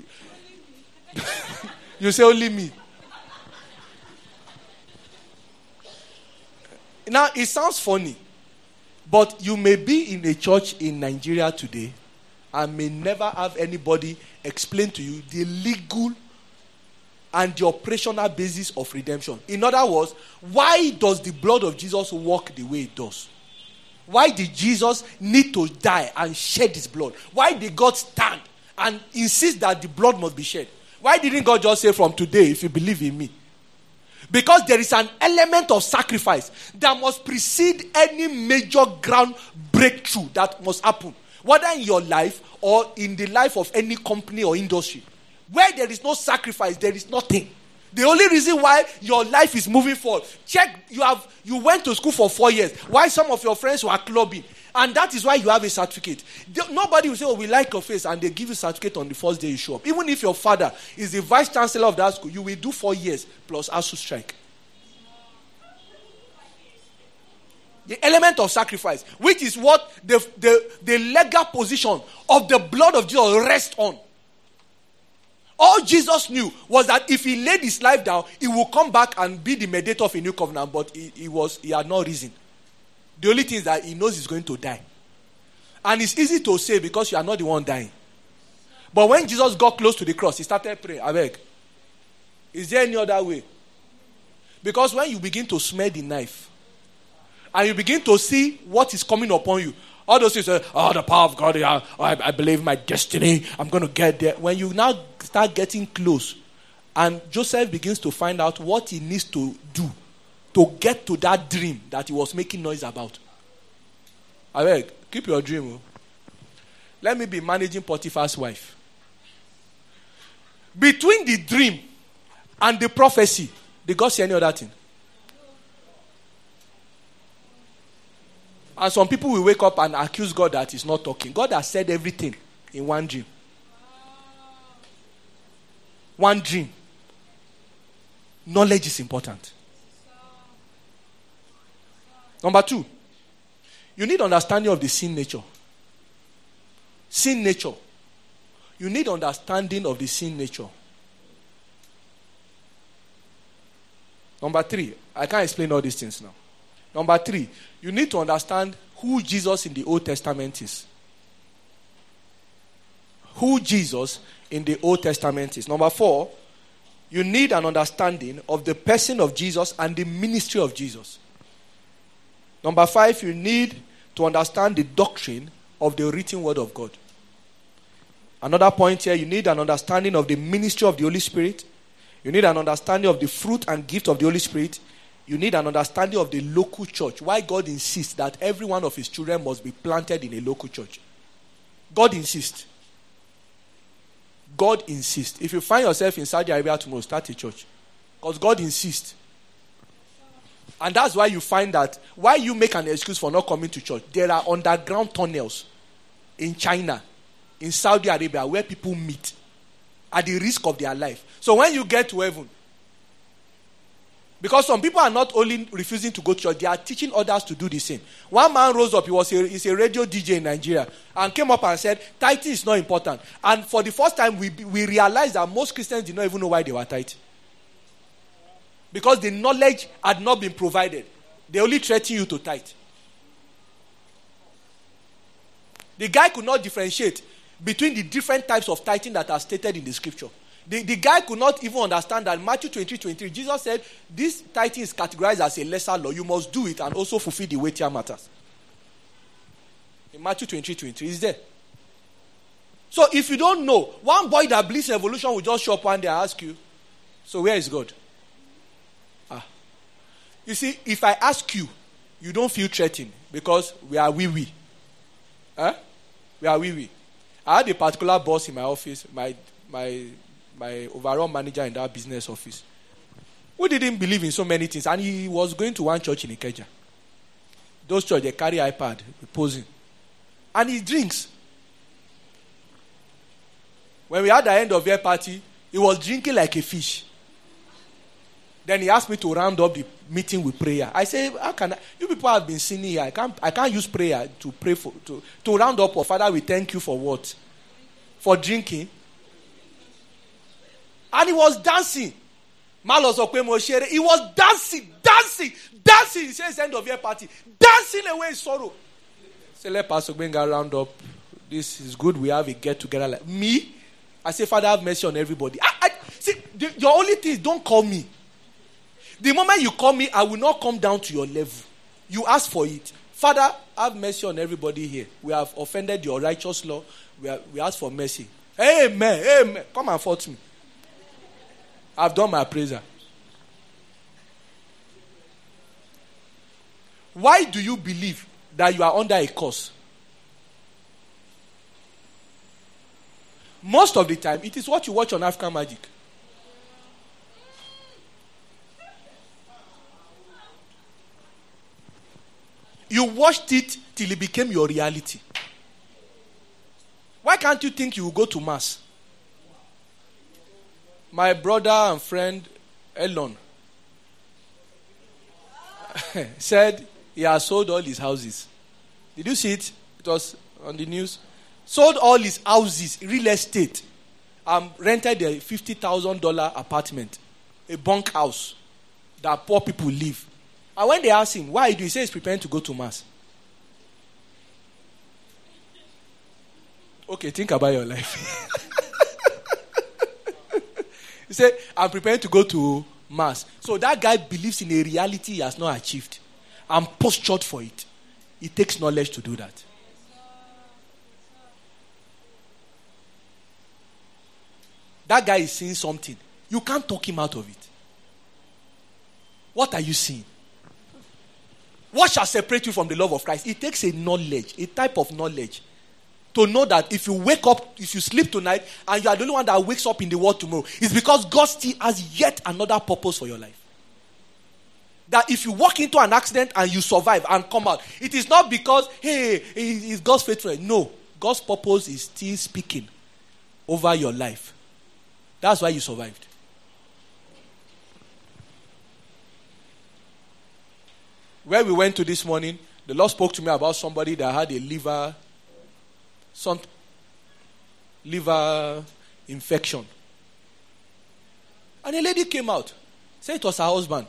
you say only me. Now, it sounds funny, but you may be in a church in Nigeria today and may never have anybody explain to you the legal and the operational basis of redemption. In other words, why does the blood of Jesus work the way it does? Why did Jesus need to die and shed his blood? Why did God stand and insist that the blood must be shed? Why didn't God just say, from today, if you believe in me? Because there is an element of sacrifice that must precede any major ground breakthrough that must happen, whether in your life or in the life of any company or industry. Where there is no sacrifice, there is nothing. The only reason why your life is moving forward, check, you went to school for 4 years. Why some of your friends were clubbing? And that is why you have a certificate. Nobody will say, oh, we like your face, and they give you a certificate on the first day you show up. Even if your father is the vice chancellor of that school, you will do 4 years plus ASU strike. The element of sacrifice, which is what the legal position of the blood of Jesus rests on. All Jesus knew was that if he laid his life down, he will come back and be the mediator of a new covenant, but he had no reason. The only thing is that he knows he's going to die. And it's easy to say because you are not the one dying. But when Jesus got close to the cross, he started praying, I beg, is there any other way? Because when you begin to smell the knife, and you begin to see what is coming upon you, all those things, the power of God, I believe my destiny, I'm going to get there. When you now start getting close, and Joseph begins to find out what he needs to do to get to that dream that he was making noise about. I beg, keep your dream. Oh. Let me be managing Potiphar's wife. Between the dream and the prophecy, did God say any other thing? And some people will wake up and accuse God that he's not talking. God has said everything in one dream. One dream. Knowledge is important. Number 2, you need understanding of the sin nature. Sin nature. You need understanding of the sin nature. Number 3, I can't explain all these things now. Number 3, you need to understand who Jesus in the Old Testament is. Who Jesus in the Old Testament is. Number 4, you need an understanding of the person of Jesus and the ministry of Jesus. Number 5, you need to understand the doctrine of the written word of God. Another point here, you need an understanding of the ministry of the Holy Spirit. You need an understanding of the fruit and gift of the Holy Spirit. You need an understanding of the local church. Why God insists that every one of his children must be planted in a local church. God insists. God insists. If you find yourself in Saudi Arabia tomorrow, start a church. Because God insists. And that's why you find that, why you make an excuse for not coming to church. There are underground tunnels in China, in Saudi Arabia, where people meet at the risk of their life. So when you get to heaven, because some people are not only refusing to go to church, they are teaching others to do the same. One man rose up, he's a radio DJ in Nigeria, and came up and said, tithing is not important. And for the first time, we realized that most Christians did not even know why they were tithing. Because the knowledge had not been provided. They only threaten you to tithe. The guy could not differentiate between the different types of tithing that are stated in the scripture. The guy could not even understand that Matthew 23:23, Jesus said, this tithing is categorized as a lesser law. You must do it and also fulfill the weightier matters. In Matthew 23:23, it's there. So if you don't know, one boy that believes in evolution will just show up one day and ask you, so where is God? You see, if I ask you, you don't feel threatened because we are we. Huh? We are we. I had a particular boss in my office, my overall manager in that business office, who didn't believe in so many things, and he was going to one church in Ikeja. Those churches, they carry iPad, posing. And he drinks. When we had the end of year party, he was drinking like a fish. Then he asked me to round up the meeting with prayer. I said, how can I? You people have been sinning here. I can't use prayer to pray for to round up. Father, we thank you for what? For drinking. And he was dancing. He was dancing. He says end of year party. Dancing away his sorrow. Say, let Pastor Gbenga round up. This is good. We have a get together like me. I say, Father, have mercy on everybody. See, your only thing is don't call me. The moment you call me, I will not come down to your level. You ask for it. Father, have mercy on everybody here. We have offended your righteous law. We ask for mercy. Amen. Come and fight me. I've done my appraisal. Why do you believe that you are under a curse? Most of the time, it is what you watch on African Magic. You watched it till it became your reality. Why can't you think you will go to mass? My brother and friend Elon said he has sold all his houses. Did you see it? It was on the news. Sold all his houses, real estate, rented a $50,000 apartment, a bunk house that poor people live. And when they asked him, why do he say he's preparing to go to mass? Okay, think about your life. He said, I'm preparing to go to mass. So that guy believes in a reality he has not achieved and postured for it. It takes knowledge to do that. That guy is seeing something. You can't talk him out of it. What are you seeing? What shall separate you from the love of Christ? It takes a knowledge, a type of knowledge, to know that if you wake up, if you sleep tonight, and you are the only one that wakes up in the world tomorrow, it's because God still has yet another purpose for your life. That if you walk into an accident and you survive and come out, it is not because, hey, it's God's faithfulness. No, God's purpose is still speaking over your life. That's why you survived. Where we went to this morning, the Lord spoke to me about somebody that had a liver infection. And a lady came out, said it was her husband.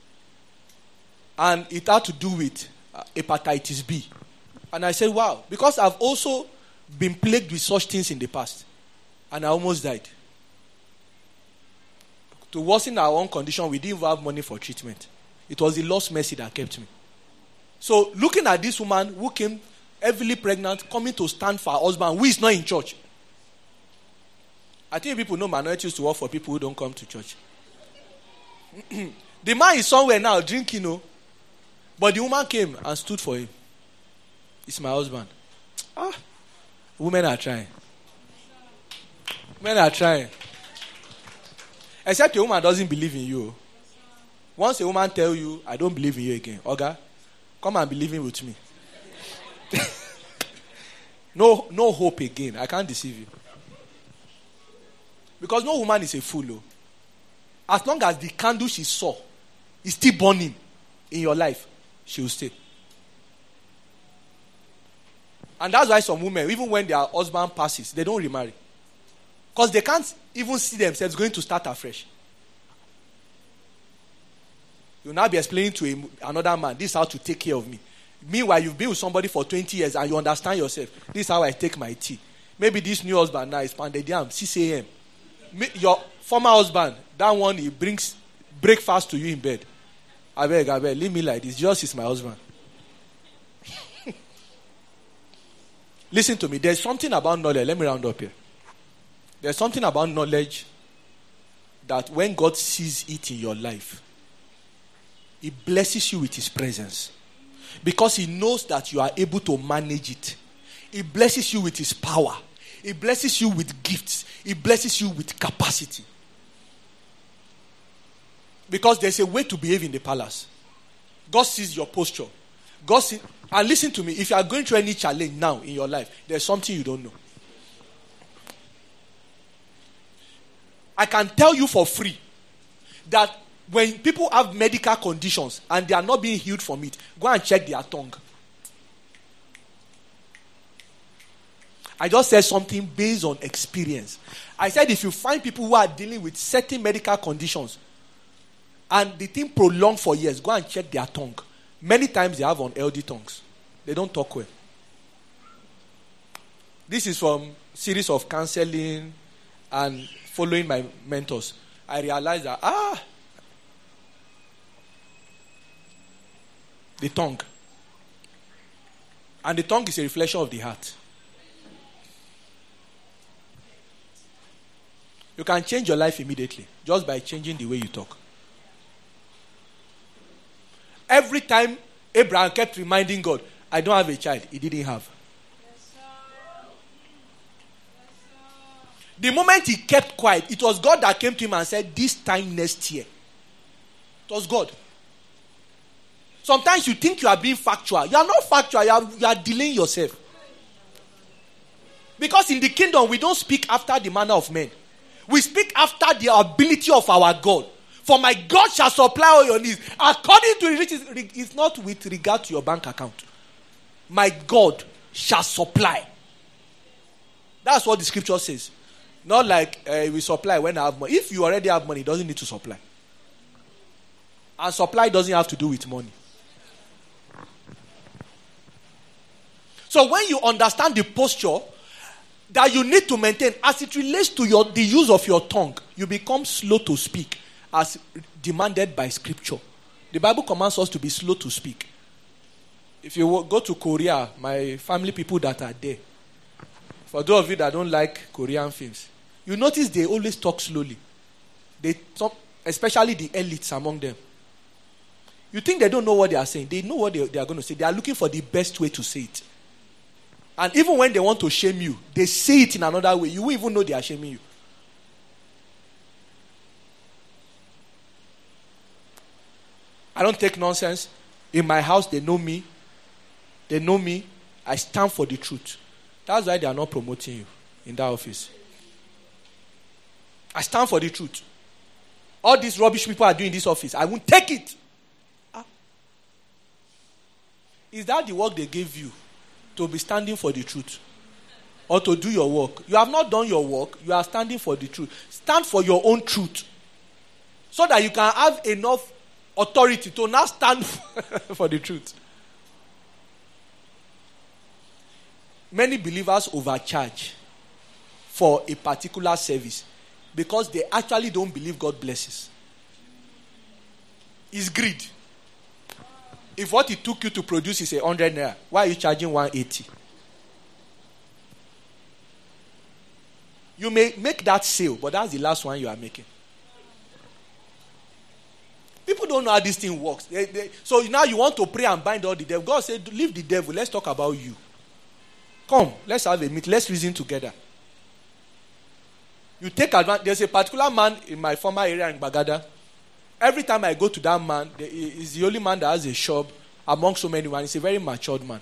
And it had to do with hepatitis B. And I said, wow, because I've also been plagued with such things in the past. And I almost died. To worsen our own condition, we didn't even have money for treatment. It was the Lord's mercy that kept me. So looking at this woman who came heavily pregnant, coming to stand for her husband, who is not in church. I think people know minority used to work for people who don't come to church. The man is somewhere now drinking, but the woman came and stood for him. It's my husband. Women are trying. Men are trying. Except a woman doesn't believe in you. Once a woman tells you, I don't believe in you again, Oga, come and believe with me. No hope again. I can't deceive you. Because no woman is a fool. As long as the candle she saw is still burning in your life, she will stay. And that's why some women, even when their husband passes, they don't remarry. Because they can't even see themselves going to start afresh. You'll now be explaining to another man, this is how to take care of me. Meanwhile, you've been with somebody for 20 years and you understand yourself. This is how I take my tea. Maybe this new husband now is pounded yam, 6 a.m. Your former husband, that one, he brings breakfast to you in bed. I beg, leave me like this. Just is my husband. Listen to me. There's something about knowledge. Let me round up here. There's something about knowledge that when God sees it in your life, He blesses you with His presence. Because He knows that you are able to manage it. He blesses you with His power. He blesses you with gifts. He blesses you with capacity. Because there's a way to behave in the palace. God sees your posture. God sees, and listen to me, if you are going through any challenge now in your life, there's something you don't know. I can tell you for free that when people have medical conditions and they are not being healed from it, go and check their tongue. I just said something based on experience. I said if you find people who are dealing with certain medical conditions and the thing prolonged for years, go and check their tongue. Many times they have unhealthy tongues. They don't talk well. This is from series of counseling and following my mentors. I realized that, the tongue. And the tongue is a reflection of the heart. You can change your life immediately just by changing the way you talk. Every time Abraham kept reminding God, I don't have a child, he didn't have. The moment he kept quiet, it was God that came to him and said, this time next year. It was God. Sometimes you think you are being factual. You are not factual. You are delaying yourself. Because in the kingdom, we don't speak after the manner of men. We speak after the ability of our God. For my God shall supply all your needs. According to his riches, it's not with regard to your bank account. My God shall supply. That's what the scripture says. Not like we supply when I have money. If you already have money, it doesn't need to supply. And supply doesn't have to do with money. So when you understand the posture that you need to maintain as it relates to the use of your tongue, you become slow to speak as demanded by scripture. The Bible commands us to be slow to speak. If you go to Korea, my family people that are there, for those of you that don't like Korean films, you notice they always talk slowly. They talk, especially the elites among them. You think they don't know what they are saying. They know what they are going to say. They are looking for the best way to say it. And even when they want to shame you, they say it in another way. You won't even know they are shaming you. I don't take nonsense. In my house, they know me. They know me. I stand for the truth. That's why they are not promoting you in that office. I stand for the truth. All these rubbish people are doing in this office, I won't take it. Is that the work they gave you? To be standing for the truth? Or to do your work? You have not done your work. You are standing for the truth. Stand for your own truth. So that you can have enough authority to now stand for the truth. Many believers overcharge for a particular service because they actually don't believe God blesses. It's greed. If what it took you to produce is 100 naira, why are you charging 180? You may make that sale, but that's the last one you are making. People don't know how this thing works. So now you want to pray and bind all the devil. God said, leave the devil. Let's talk about you. Come, let's have a meeting. Let's reason together. You take advantage. There's a particular man in my former area in Bagada. Every time I go to that man, he's the only man that has a shop among so many men. He's a very matured man.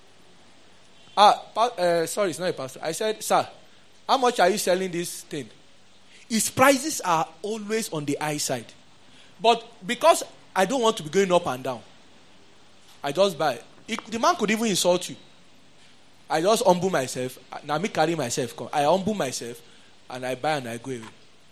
Sorry, it's not a pastor. I said, sir, how much are you selling this thing? His prices are always on the high side. But because I don't want to be going up and down, I just buy. The man could even insult you. I just humble myself. Now me carry myself. I humble myself and I buy and I go away.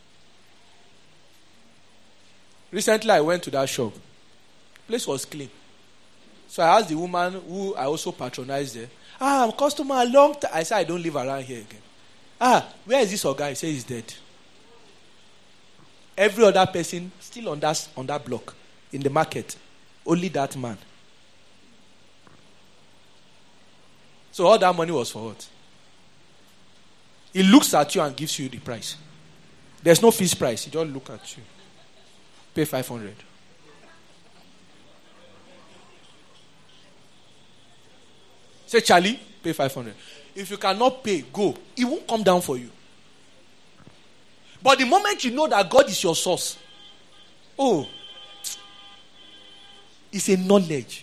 Recently, I went to that shop. The place was clean. So I asked the woman who I also patronized there. I'm a customer a long time. I said, I don't live around here again. Where is this guy? He said he's dead. Every other person still on that block in the market. Only that man. So all that money was for what? He looks at you and gives you the price. There's no fixed price. He just look at you. Pay 500. Say, Charlie, pay 500. If you cannot pay, go. It won't come down for you. But the moment you know that God is your source, it's a knowledge.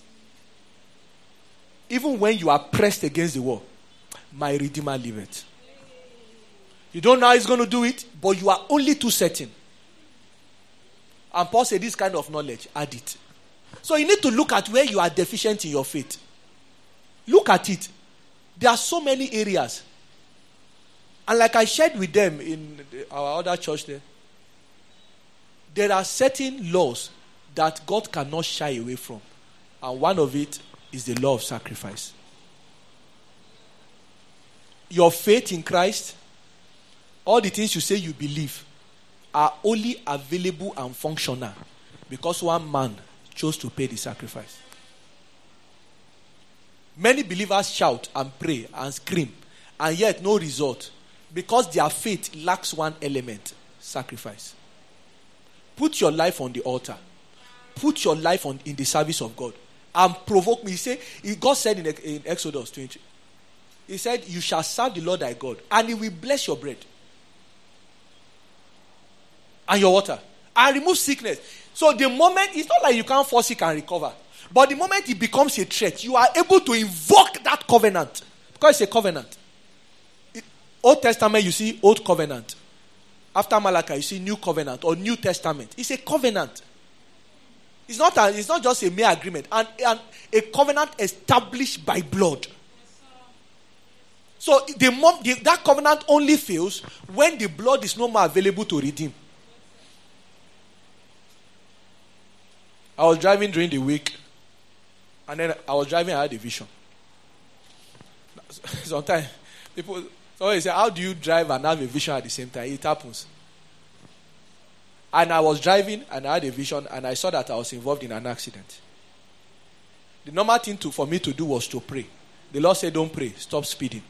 Even when you are pressed against the wall, my Redeemer liveth. You don't know how he's going to do it, but you are only too certain. And Paul said this kind of knowledge, add it. So you need to look at where you are deficient in your faith. Look at it. There are so many areas. And like I shared with them in our other church there are certain laws that God cannot shy away from. And one of it is the law of sacrifice. Your faith in Christ, all the things you say you believe, are only available and functional because one man chose to pay the sacrifice. Many believers shout and pray and scream, and yet no result because their faith lacks one element: sacrifice. Put your life on the altar. Put your life in the service of God and provoke me. God said in Exodus 20, he said, you shall serve the Lord thy God and he will bless your bread and your water and remove sickness. So the moment, it's not like you can't fall sick and recover. But the moment it becomes a threat, you are able to invoke that covenant. Because it's a covenant. Old Testament, you see Old Covenant. After Malachi, you see New Covenant or New Testament. It's a covenant. It's not just a mere agreement. And a covenant established by blood. So that covenant only fails when the blood is no more available to redeem. I was driving during the week, and then I had a vision. Sometimes people always say, how do you drive and have a vision at the same time? It happens. And I was driving and I had a vision and I saw that I was involved in an accident. The normal thing for me to do was to pray. The Lord said, don't pray, stop speeding.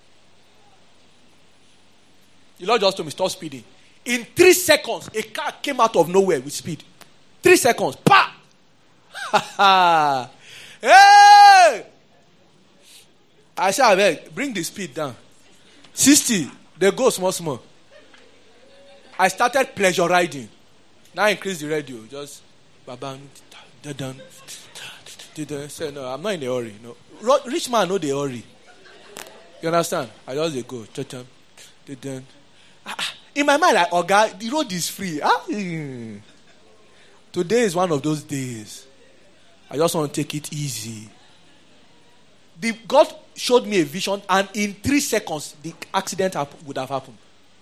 The Lord just told me, stop speeding. In 3 seconds, a car came out of nowhere with speed. 3 seconds, pa! Hey! I said, bring the speed down. 60, they go small. I started pleasure riding. Now I increase the radio. Just, babam, dadan. Say, no, I'm not in a hurry. No. Rich man know the hurry. You understand? I just go. In my mind, like, oh God, the road is free. Today is one of those days. I just want to take it easy. God showed me a vision, and in 3 seconds, the accident would have happened.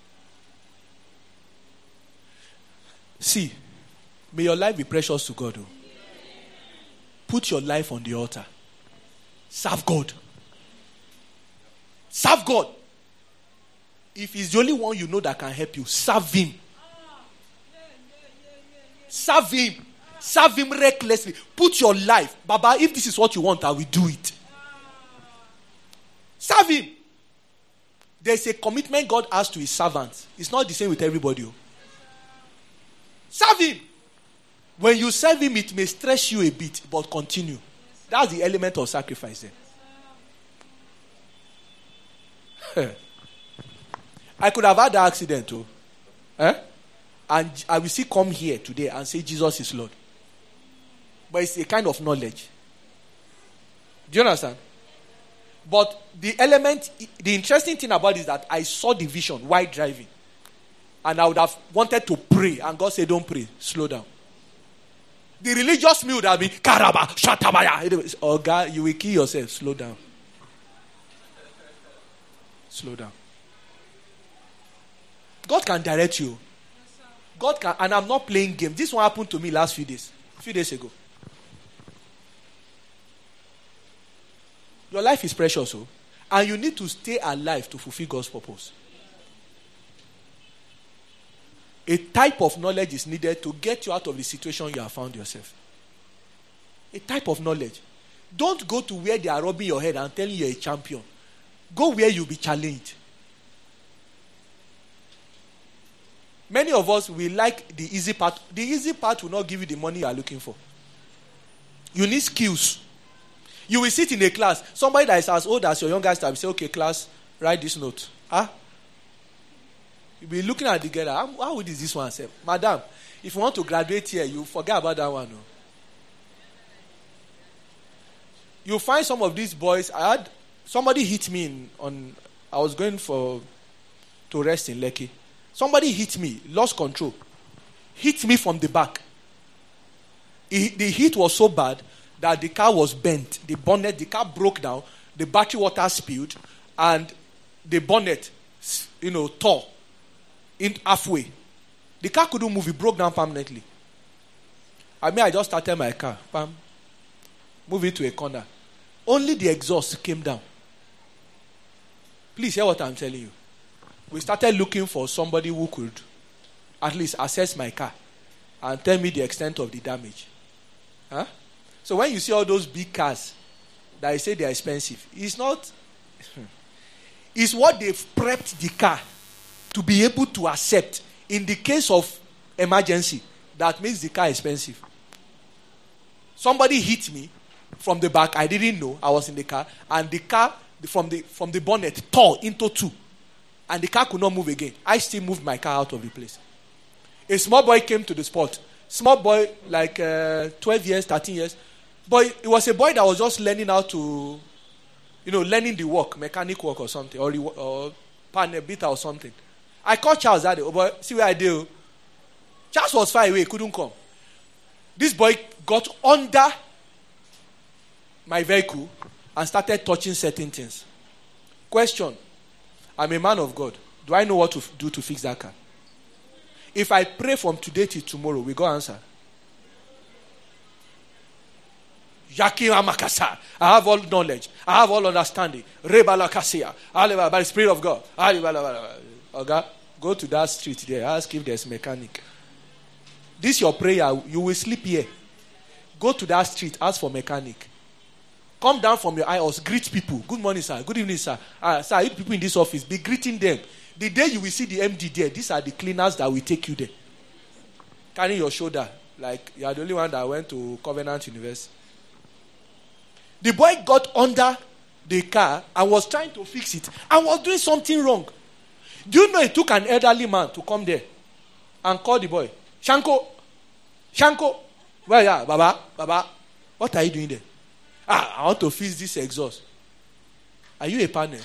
See, may your life be precious to God. Oh. Put your life on the altar. Serve God. Serve God. If He's the only one you know that can help you, serve Him. Serve Him. Serve Him recklessly. Put your life. Baba, if this is what you want, I will do it. Serve Him. There's a commitment God has to His servants. It's not the same with everybody. Serve Him. When you serve Him, it may stress you a bit, but continue. That's the element of sacrifice there. I could have had that accident too. And I will still come here today and say Jesus is Lord. But it's a kind of knowledge. Do you understand? But the interesting thing about it is that I saw the vision while driving. And I would have wanted to pray. And God said, don't pray. Slow down. The religious me would have been, Karaba, Shatabaya. Oh God, you will kill yourself. Slow down. Slow down. God can direct you. God can, and I'm not playing games. This one happened to me a few days ago. Your life is precious, and you need to stay alive to fulfill God's purpose. A type of knowledge is needed to get you out of the situation you have found yourself. A type of knowledge. Don't go to where they are rubbing your head and telling you you're a champion. Go where you'll be challenged. Many of us, we like the easy part. The easy part will not give you the money you are looking for. You need skills. You will sit in a class. Somebody that is as old as your younger sister will say, okay, class, write this note. You'll be looking at the girl. How old is this one? Say, madam, if you want to graduate here, you forget about that one. No? You find some of these boys. Somebody hit me I was going to rest in Lekki. Somebody hit me, lost control. Hit me from the back. The hit was so bad that the car was bent. The car broke down. The battery water spilled. And the bonnet, tore in halfway. The car couldn't move. It broke down permanently. I just started my car. Move it to a corner. Only the exhaust came down. Please hear what I'm telling you. We started looking for somebody who could at least assess my car and tell me the extent of the damage. So when you see all those big cars that I say they are expensive, it's not. It's what they've prepped the car to be able to accept in the case of emergency that makes the car expensive. Somebody hit me from the back. I didn't know. I was in the car, and the car from the bonnet tore into two. And the car could not move again. I still moved my car out of the place. A small boy came to the spot. Small boy, like 12 years, 13 years. But it was a boy that was just learning how to, learning the work, mechanic work or something, or panel beater or something. I called Charles that day. Oh, boy, see what I do. Charles was far away, couldn't come. This boy got under my vehicle and started touching certain things. Question: I'm a man of God. Do I know what to do to fix that car? If I pray from today till tomorrow, we go answer. Yaki Amakasa. I have all knowledge. I have all understanding. Rebala Kasia. By the Spirit of God. Okay? Go to that street there. Ask if there's a mechanic. This is your prayer. You will sleep here. Go to that street. Ask for mechanic. Come down from your house. Greet people. Good morning, sir. Good evening, sir. Sir, you people in this office, be greeting them. The day you will see the MD there, these are the cleaners that will take you there. Carrying your shoulder. Like you are the only one that went to Covenant University. The boy got under the car and was trying to fix it and was doing something wrong. Do you know it took an elderly man to come there and call the boy? Shanko. Well, yeah, Baba, what are you doing there? I want to fix this exhaust. Are you a panel?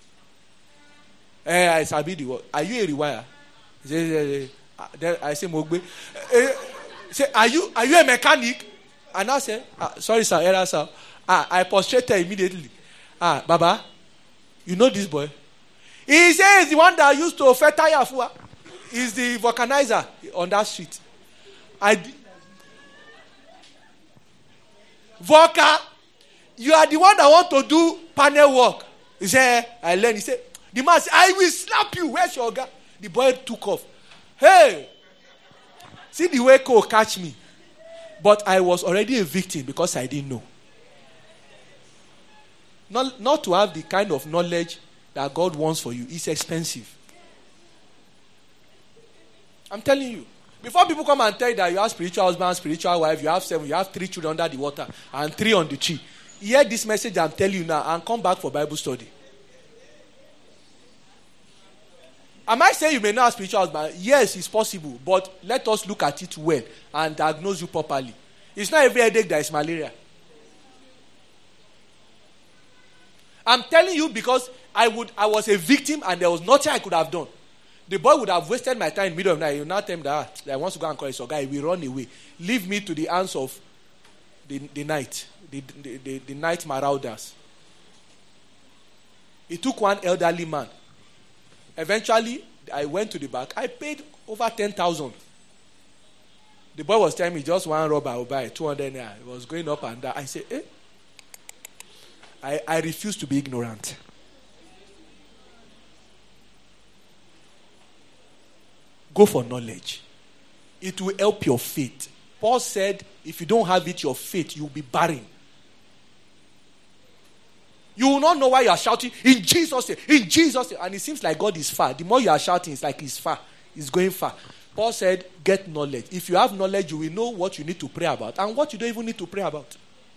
I sabi the word. Are you a rewire? I say Mogbe. Say, are you a mechanic? And I say, sorry sir, error sir. I prostrated immediately. Baba, you know this boy? He says the one that used to fetch tire for. He's the vulcanizer on that street. Volca, you are the one that want to do panel work. He said, I learned. He said, the man said, I will slap you. Where's your guy? The boy took off. Hey, see the way Cole catch me. But I was already a victim because I didn't know. Not to have the kind of knowledge that God wants for you is expensive. I'm telling you. Before people come and tell you that you have spiritual husband, spiritual wife, you have 7, you have 3 children under the water and 3 on the tree. Hear this message I'm telling you now and come back for Bible study. Am I saying you may not have spiritual husband? Yes, it's possible. But let us look at it well and diagnose you properly. It's not every headache that is malaria. I'm telling you because I was a victim and there was nothing I could have done. The boy would have wasted my time in the middle of the night. He would not tell me that I want to go and call his guy. He will run away. Leave me to the hands of the night. The night marauders. He took one elderly man. Eventually, I went to the back. I paid over 10,000. The boy was telling me just one rubber I will buy 200 naira. It was going up and down. I said, I refuse to be ignorant. Go for knowledge. It will help your faith. Paul said, if you don't have it, your faith, you'll be barren. You will not know why you are shouting, in Jesus' name, in Jesus' name. And it seems like God is far. The more you are shouting, it's like he's far. He's going far. Paul said, get knowledge. If you have knowledge, you will know what you need to pray about and what you don't even need to pray about.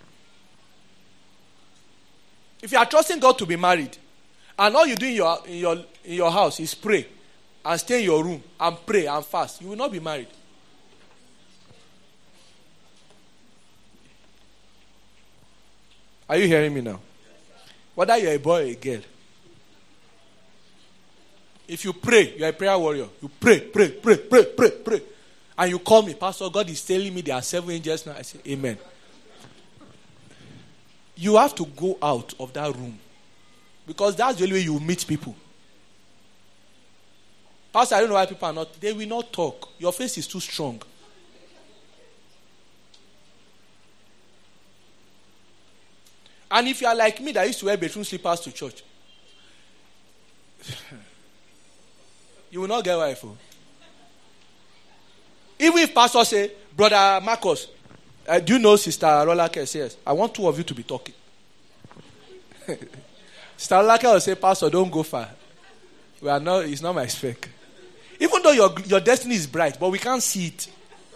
If you are trusting God to be married, and all you do in your house is pray, and stay in your room, and pray, and fast, you will not be married. Are you hearing me now? Whether you're a boy or a girl. If you pray, you're a prayer warrior. You pray. And you call me, Pastor, God is telling me there are 7 angels now. I say, amen. You have to go out of that room. Because that's the only way you meet people. Pastor, I don't know why people are not. They will not talk. Your face is too strong. And if you are like me that used to wear bedroom slippers to church, you will not get wife. Even if pastor say, Brother Marcus, do you know Sister Rolake says, I want 2 of you to be talking. Sister Rolake will say, Pastor, don't go far. It's not my spec. Even though your destiny is bright, but we can't see it.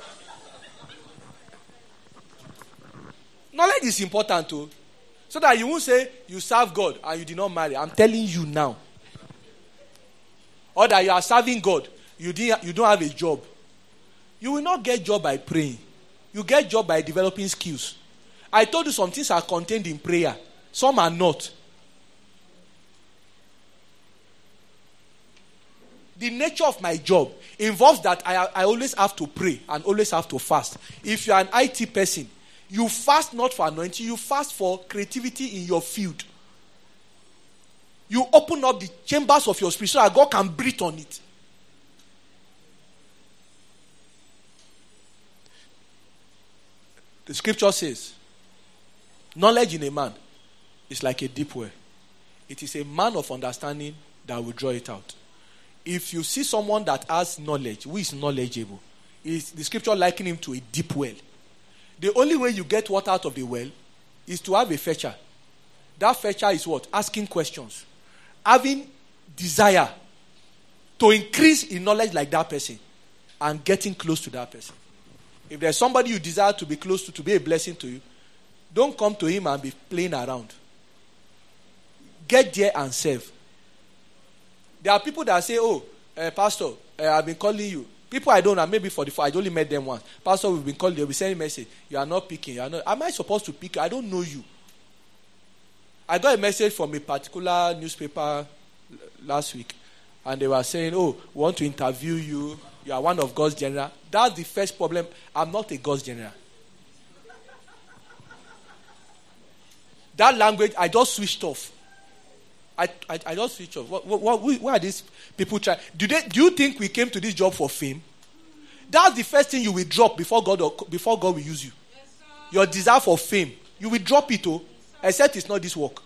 Knowledge is important too. So that you won't say you serve God and you did not marry. I'm telling you now. Or that you are serving God, you don't have a job. You will not get job by praying. You get job by developing skills. I told you some things are contained in prayer. Some are not. The nature of my job involves that I always have to pray and always have to fast. If you are an IT person, you fast not for anointing, you fast for creativity in your field. You open up the chambers of your spirit so that God can breathe on it. The scripture says, knowledge in a man is like a deep well. It is a man of understanding that will draw it out. If you see someone that has knowledge, who is knowledgeable, is the scripture liken him to a deep well. The only way you get water out of the well is to have a fetcher. That fetcher is what? Asking questions. Having desire to increase in knowledge like that person and getting close to that person. If there's somebody you desire to be close to be a blessing to you, don't come to him and be playing around. Get there and serve. There are people that say, Pastor, I've been calling you. People I don't know, maybe I only met them once. Pastor, we've been calling you. We'll be sending a message. You are not picking. Am I supposed to pick you? I don't know you. I got a message from a particular newspaper last week. And they were saying, we want to interview you. You are one of God's general. That's the first problem. I'm not a God's general. That language, I just switched off. I just switched off. Why are these people trying? Do you think we came to this job for fame? That's the first thing you will drop before God will use you. Yes, Your desire for fame. You will drop it, except it's not this work.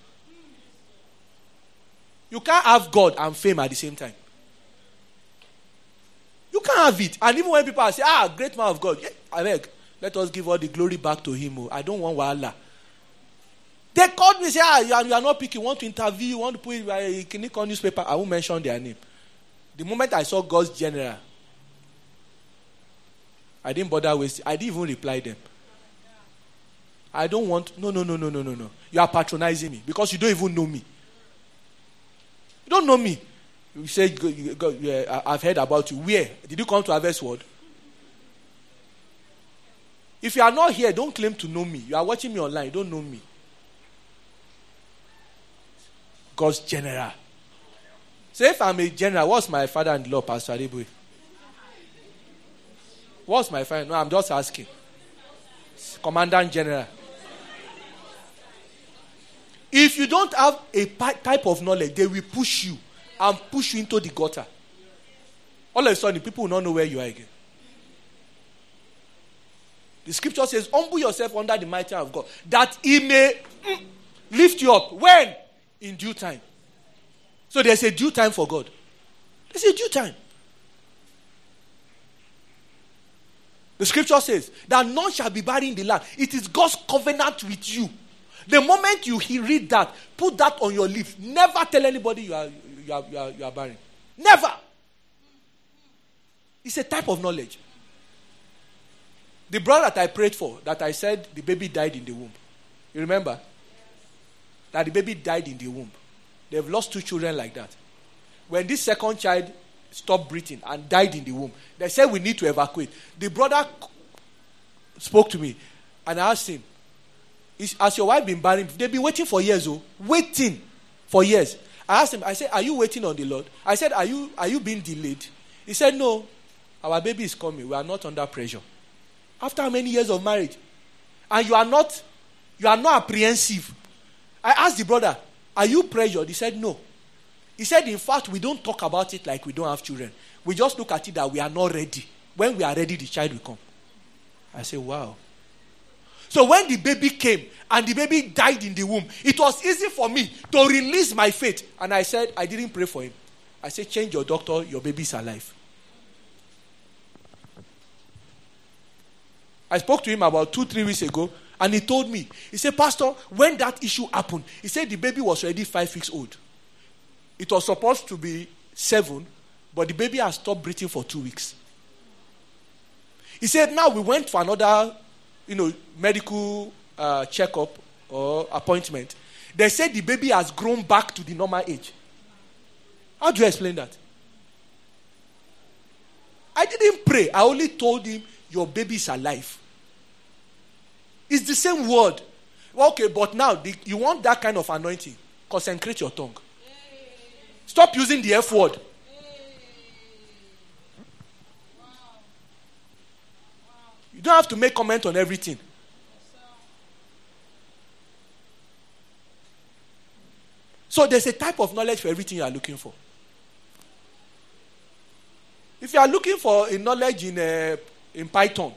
You can't have God and fame at the same time. You can't have it. And even when people say, great man of God, let us give all the glory back to him. I don't want wahala. They called me, say, you are not picking, want to interview, you want to put it in a clinical newspaper. I won't mention their name. The moment I saw God's general, I didn't bother wasting. I didn't even reply them. I don't want, no. You are patronizing me because you don't even know me. You don't know me. You say, I've heard about you. Where? Did you come to Harvest Word? If you are not here, don't claim to know me. You are watching me online, you don't know me. God's general. So if I'm a general, what's my father-in-law, Pastor Adeboye? What's my father? No, I'm just asking. Commandant General. If you don't have a type of knowledge, they will push you and push you into the gutter. All of a sudden, people will not know where you are again. The scripture says, humble yourself under the mighty hand of God, that he may lift you up. When? In due time. So there's a due time for God. There's a due time. The scripture says that none shall be barren in the land. It is God's covenant with you. The moment you read that, put that on your lips. Never tell anybody you are barren. Never. It's a type of knowledge. The brother that I prayed for, that I said the baby died in the womb. You remember? That the baby died in the womb. They've lost 2 children like that. When this second child stopped breathing and died in the womb, they said we need to evacuate. The brother spoke to me and I asked him, has your wife been barren? They've been waiting for years, waiting for years. I asked him, I said, are you waiting on the Lord? I said, are you being delayed? He said, no, our baby is coming. We are not under pressure. After how many years of marriage? And you are not apprehensive. I asked the brother, are you pressured? He said, no. He said, in fact, we don't talk about it like we don't have children. We just look at it that we are not ready. When we are ready, the child will come. I said, wow. So when the baby came and the baby died in the womb, it was easy for me to release my faith. And I said, I didn't pray for him. I said, change your doctor, your baby is alive. I spoke to him about 2-3 weeks ago, and he told me, he said, Pastor, when that issue happened, he said the baby was already 5 weeks old. It was supposed to be 7, but the baby has stopped breathing for 2 weeks. He said, now we went for another, medical checkup or appointment. They said the baby has grown back to the normal age. How do you explain that? I didn't pray. I only told him, your baby is alive. It's the same word. Okay, but now you want that kind of anointing. Consecrate your tongue. Stop using the F word. You don't have to make comment on everything. So there's a type of knowledge for everything you are looking for. If you are looking for a knowledge in Python,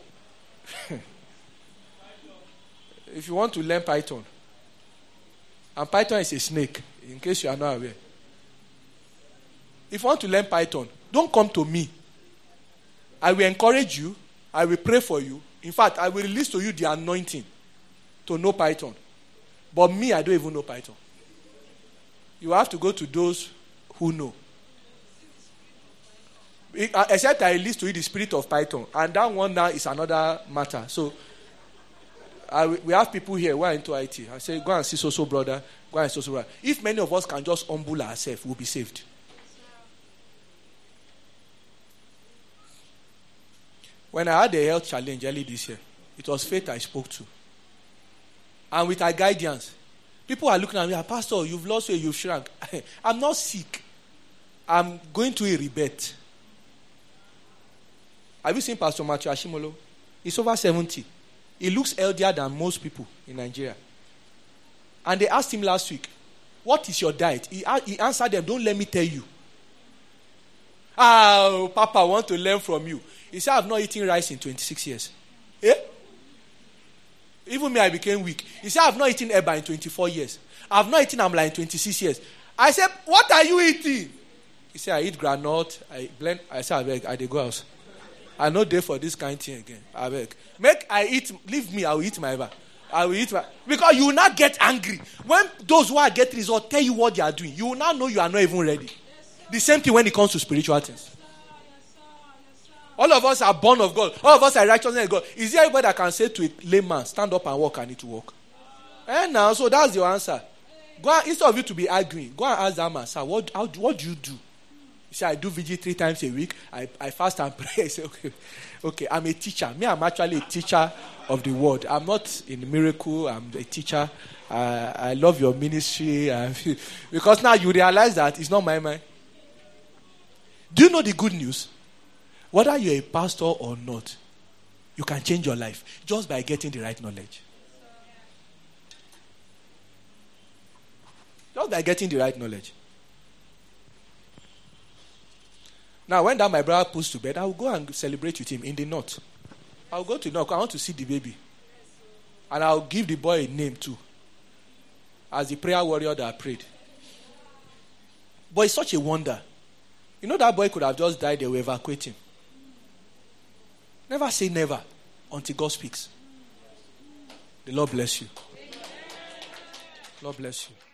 if you want to learn Python, and Python is a snake, in case you are not aware. If you want to learn Python, don't come to me. I will encourage you. I will pray for you. In fact, I will release to you the anointing to know Python. But me, I don't even know Python. You have to go to those who know. Except I release to you the spirit of Python. And that one now is another matter. So, we have people here who are into IT. I say, go and see so brother. Go and see so brother. If many of us can just humble ourselves, we'll be saved. When I had a health challenge early this year, it was faith I spoke to. And with our guidance, people are looking at me, Pastor, you've lost weight, you've shrunk. I'm not sick. I'm going to a rebirth. Have you seen Pastor Matthew Ashimolo? He's over 70. He looks healthier than most people in Nigeria. And they asked him last week, what is your diet? He answered them, don't let me tell you. Papa, I want to learn from you. He said, I have not eaten rice in 26 years. Eh? Even me, I became weak. He said, I have not eaten eba in 24 years. I have not eaten amla in 26 years. I said, what are you eating? He said, I eat granite. I blend. I said, I beg, I dey go house. I'm not there for this kind of thing again. I beg. Leave me, I will eat my eba. I will eat my... Because you will not get angry. When those who are getting results tell you what they are doing, you will not know you are not even ready. The same thing when it comes to spiritual things. All of us are born of God. All of us are righteousness of God. Is there anybody that can say to a layman, stand up and walk, I need to walk? Now, so that's your answer. Go and, instead of you to be arguing, go and ask that man, sir, what do you do? He said, I do vigil 3 times a week. I fast and pray. I say, okay, I'm a teacher. Me, I'm actually a teacher of the word. I'm not in miracle. I'm a teacher. I love your ministry. Because now you realize that it's not my mind. Do you know the good news? Whether you're a pastor or not, you can change your life just by getting the right knowledge. Just by getting the right knowledge. Now, when that my brother puts to bed, I will go and celebrate with him in the north. I will go to the north. I want to see the baby. And I will give the boy a name too. As the prayer warrior that I prayed. But it's such a wonder. You know that boy could have just died, they will evacuate him. Never say never until God speaks. The Lord bless you. Lord bless you.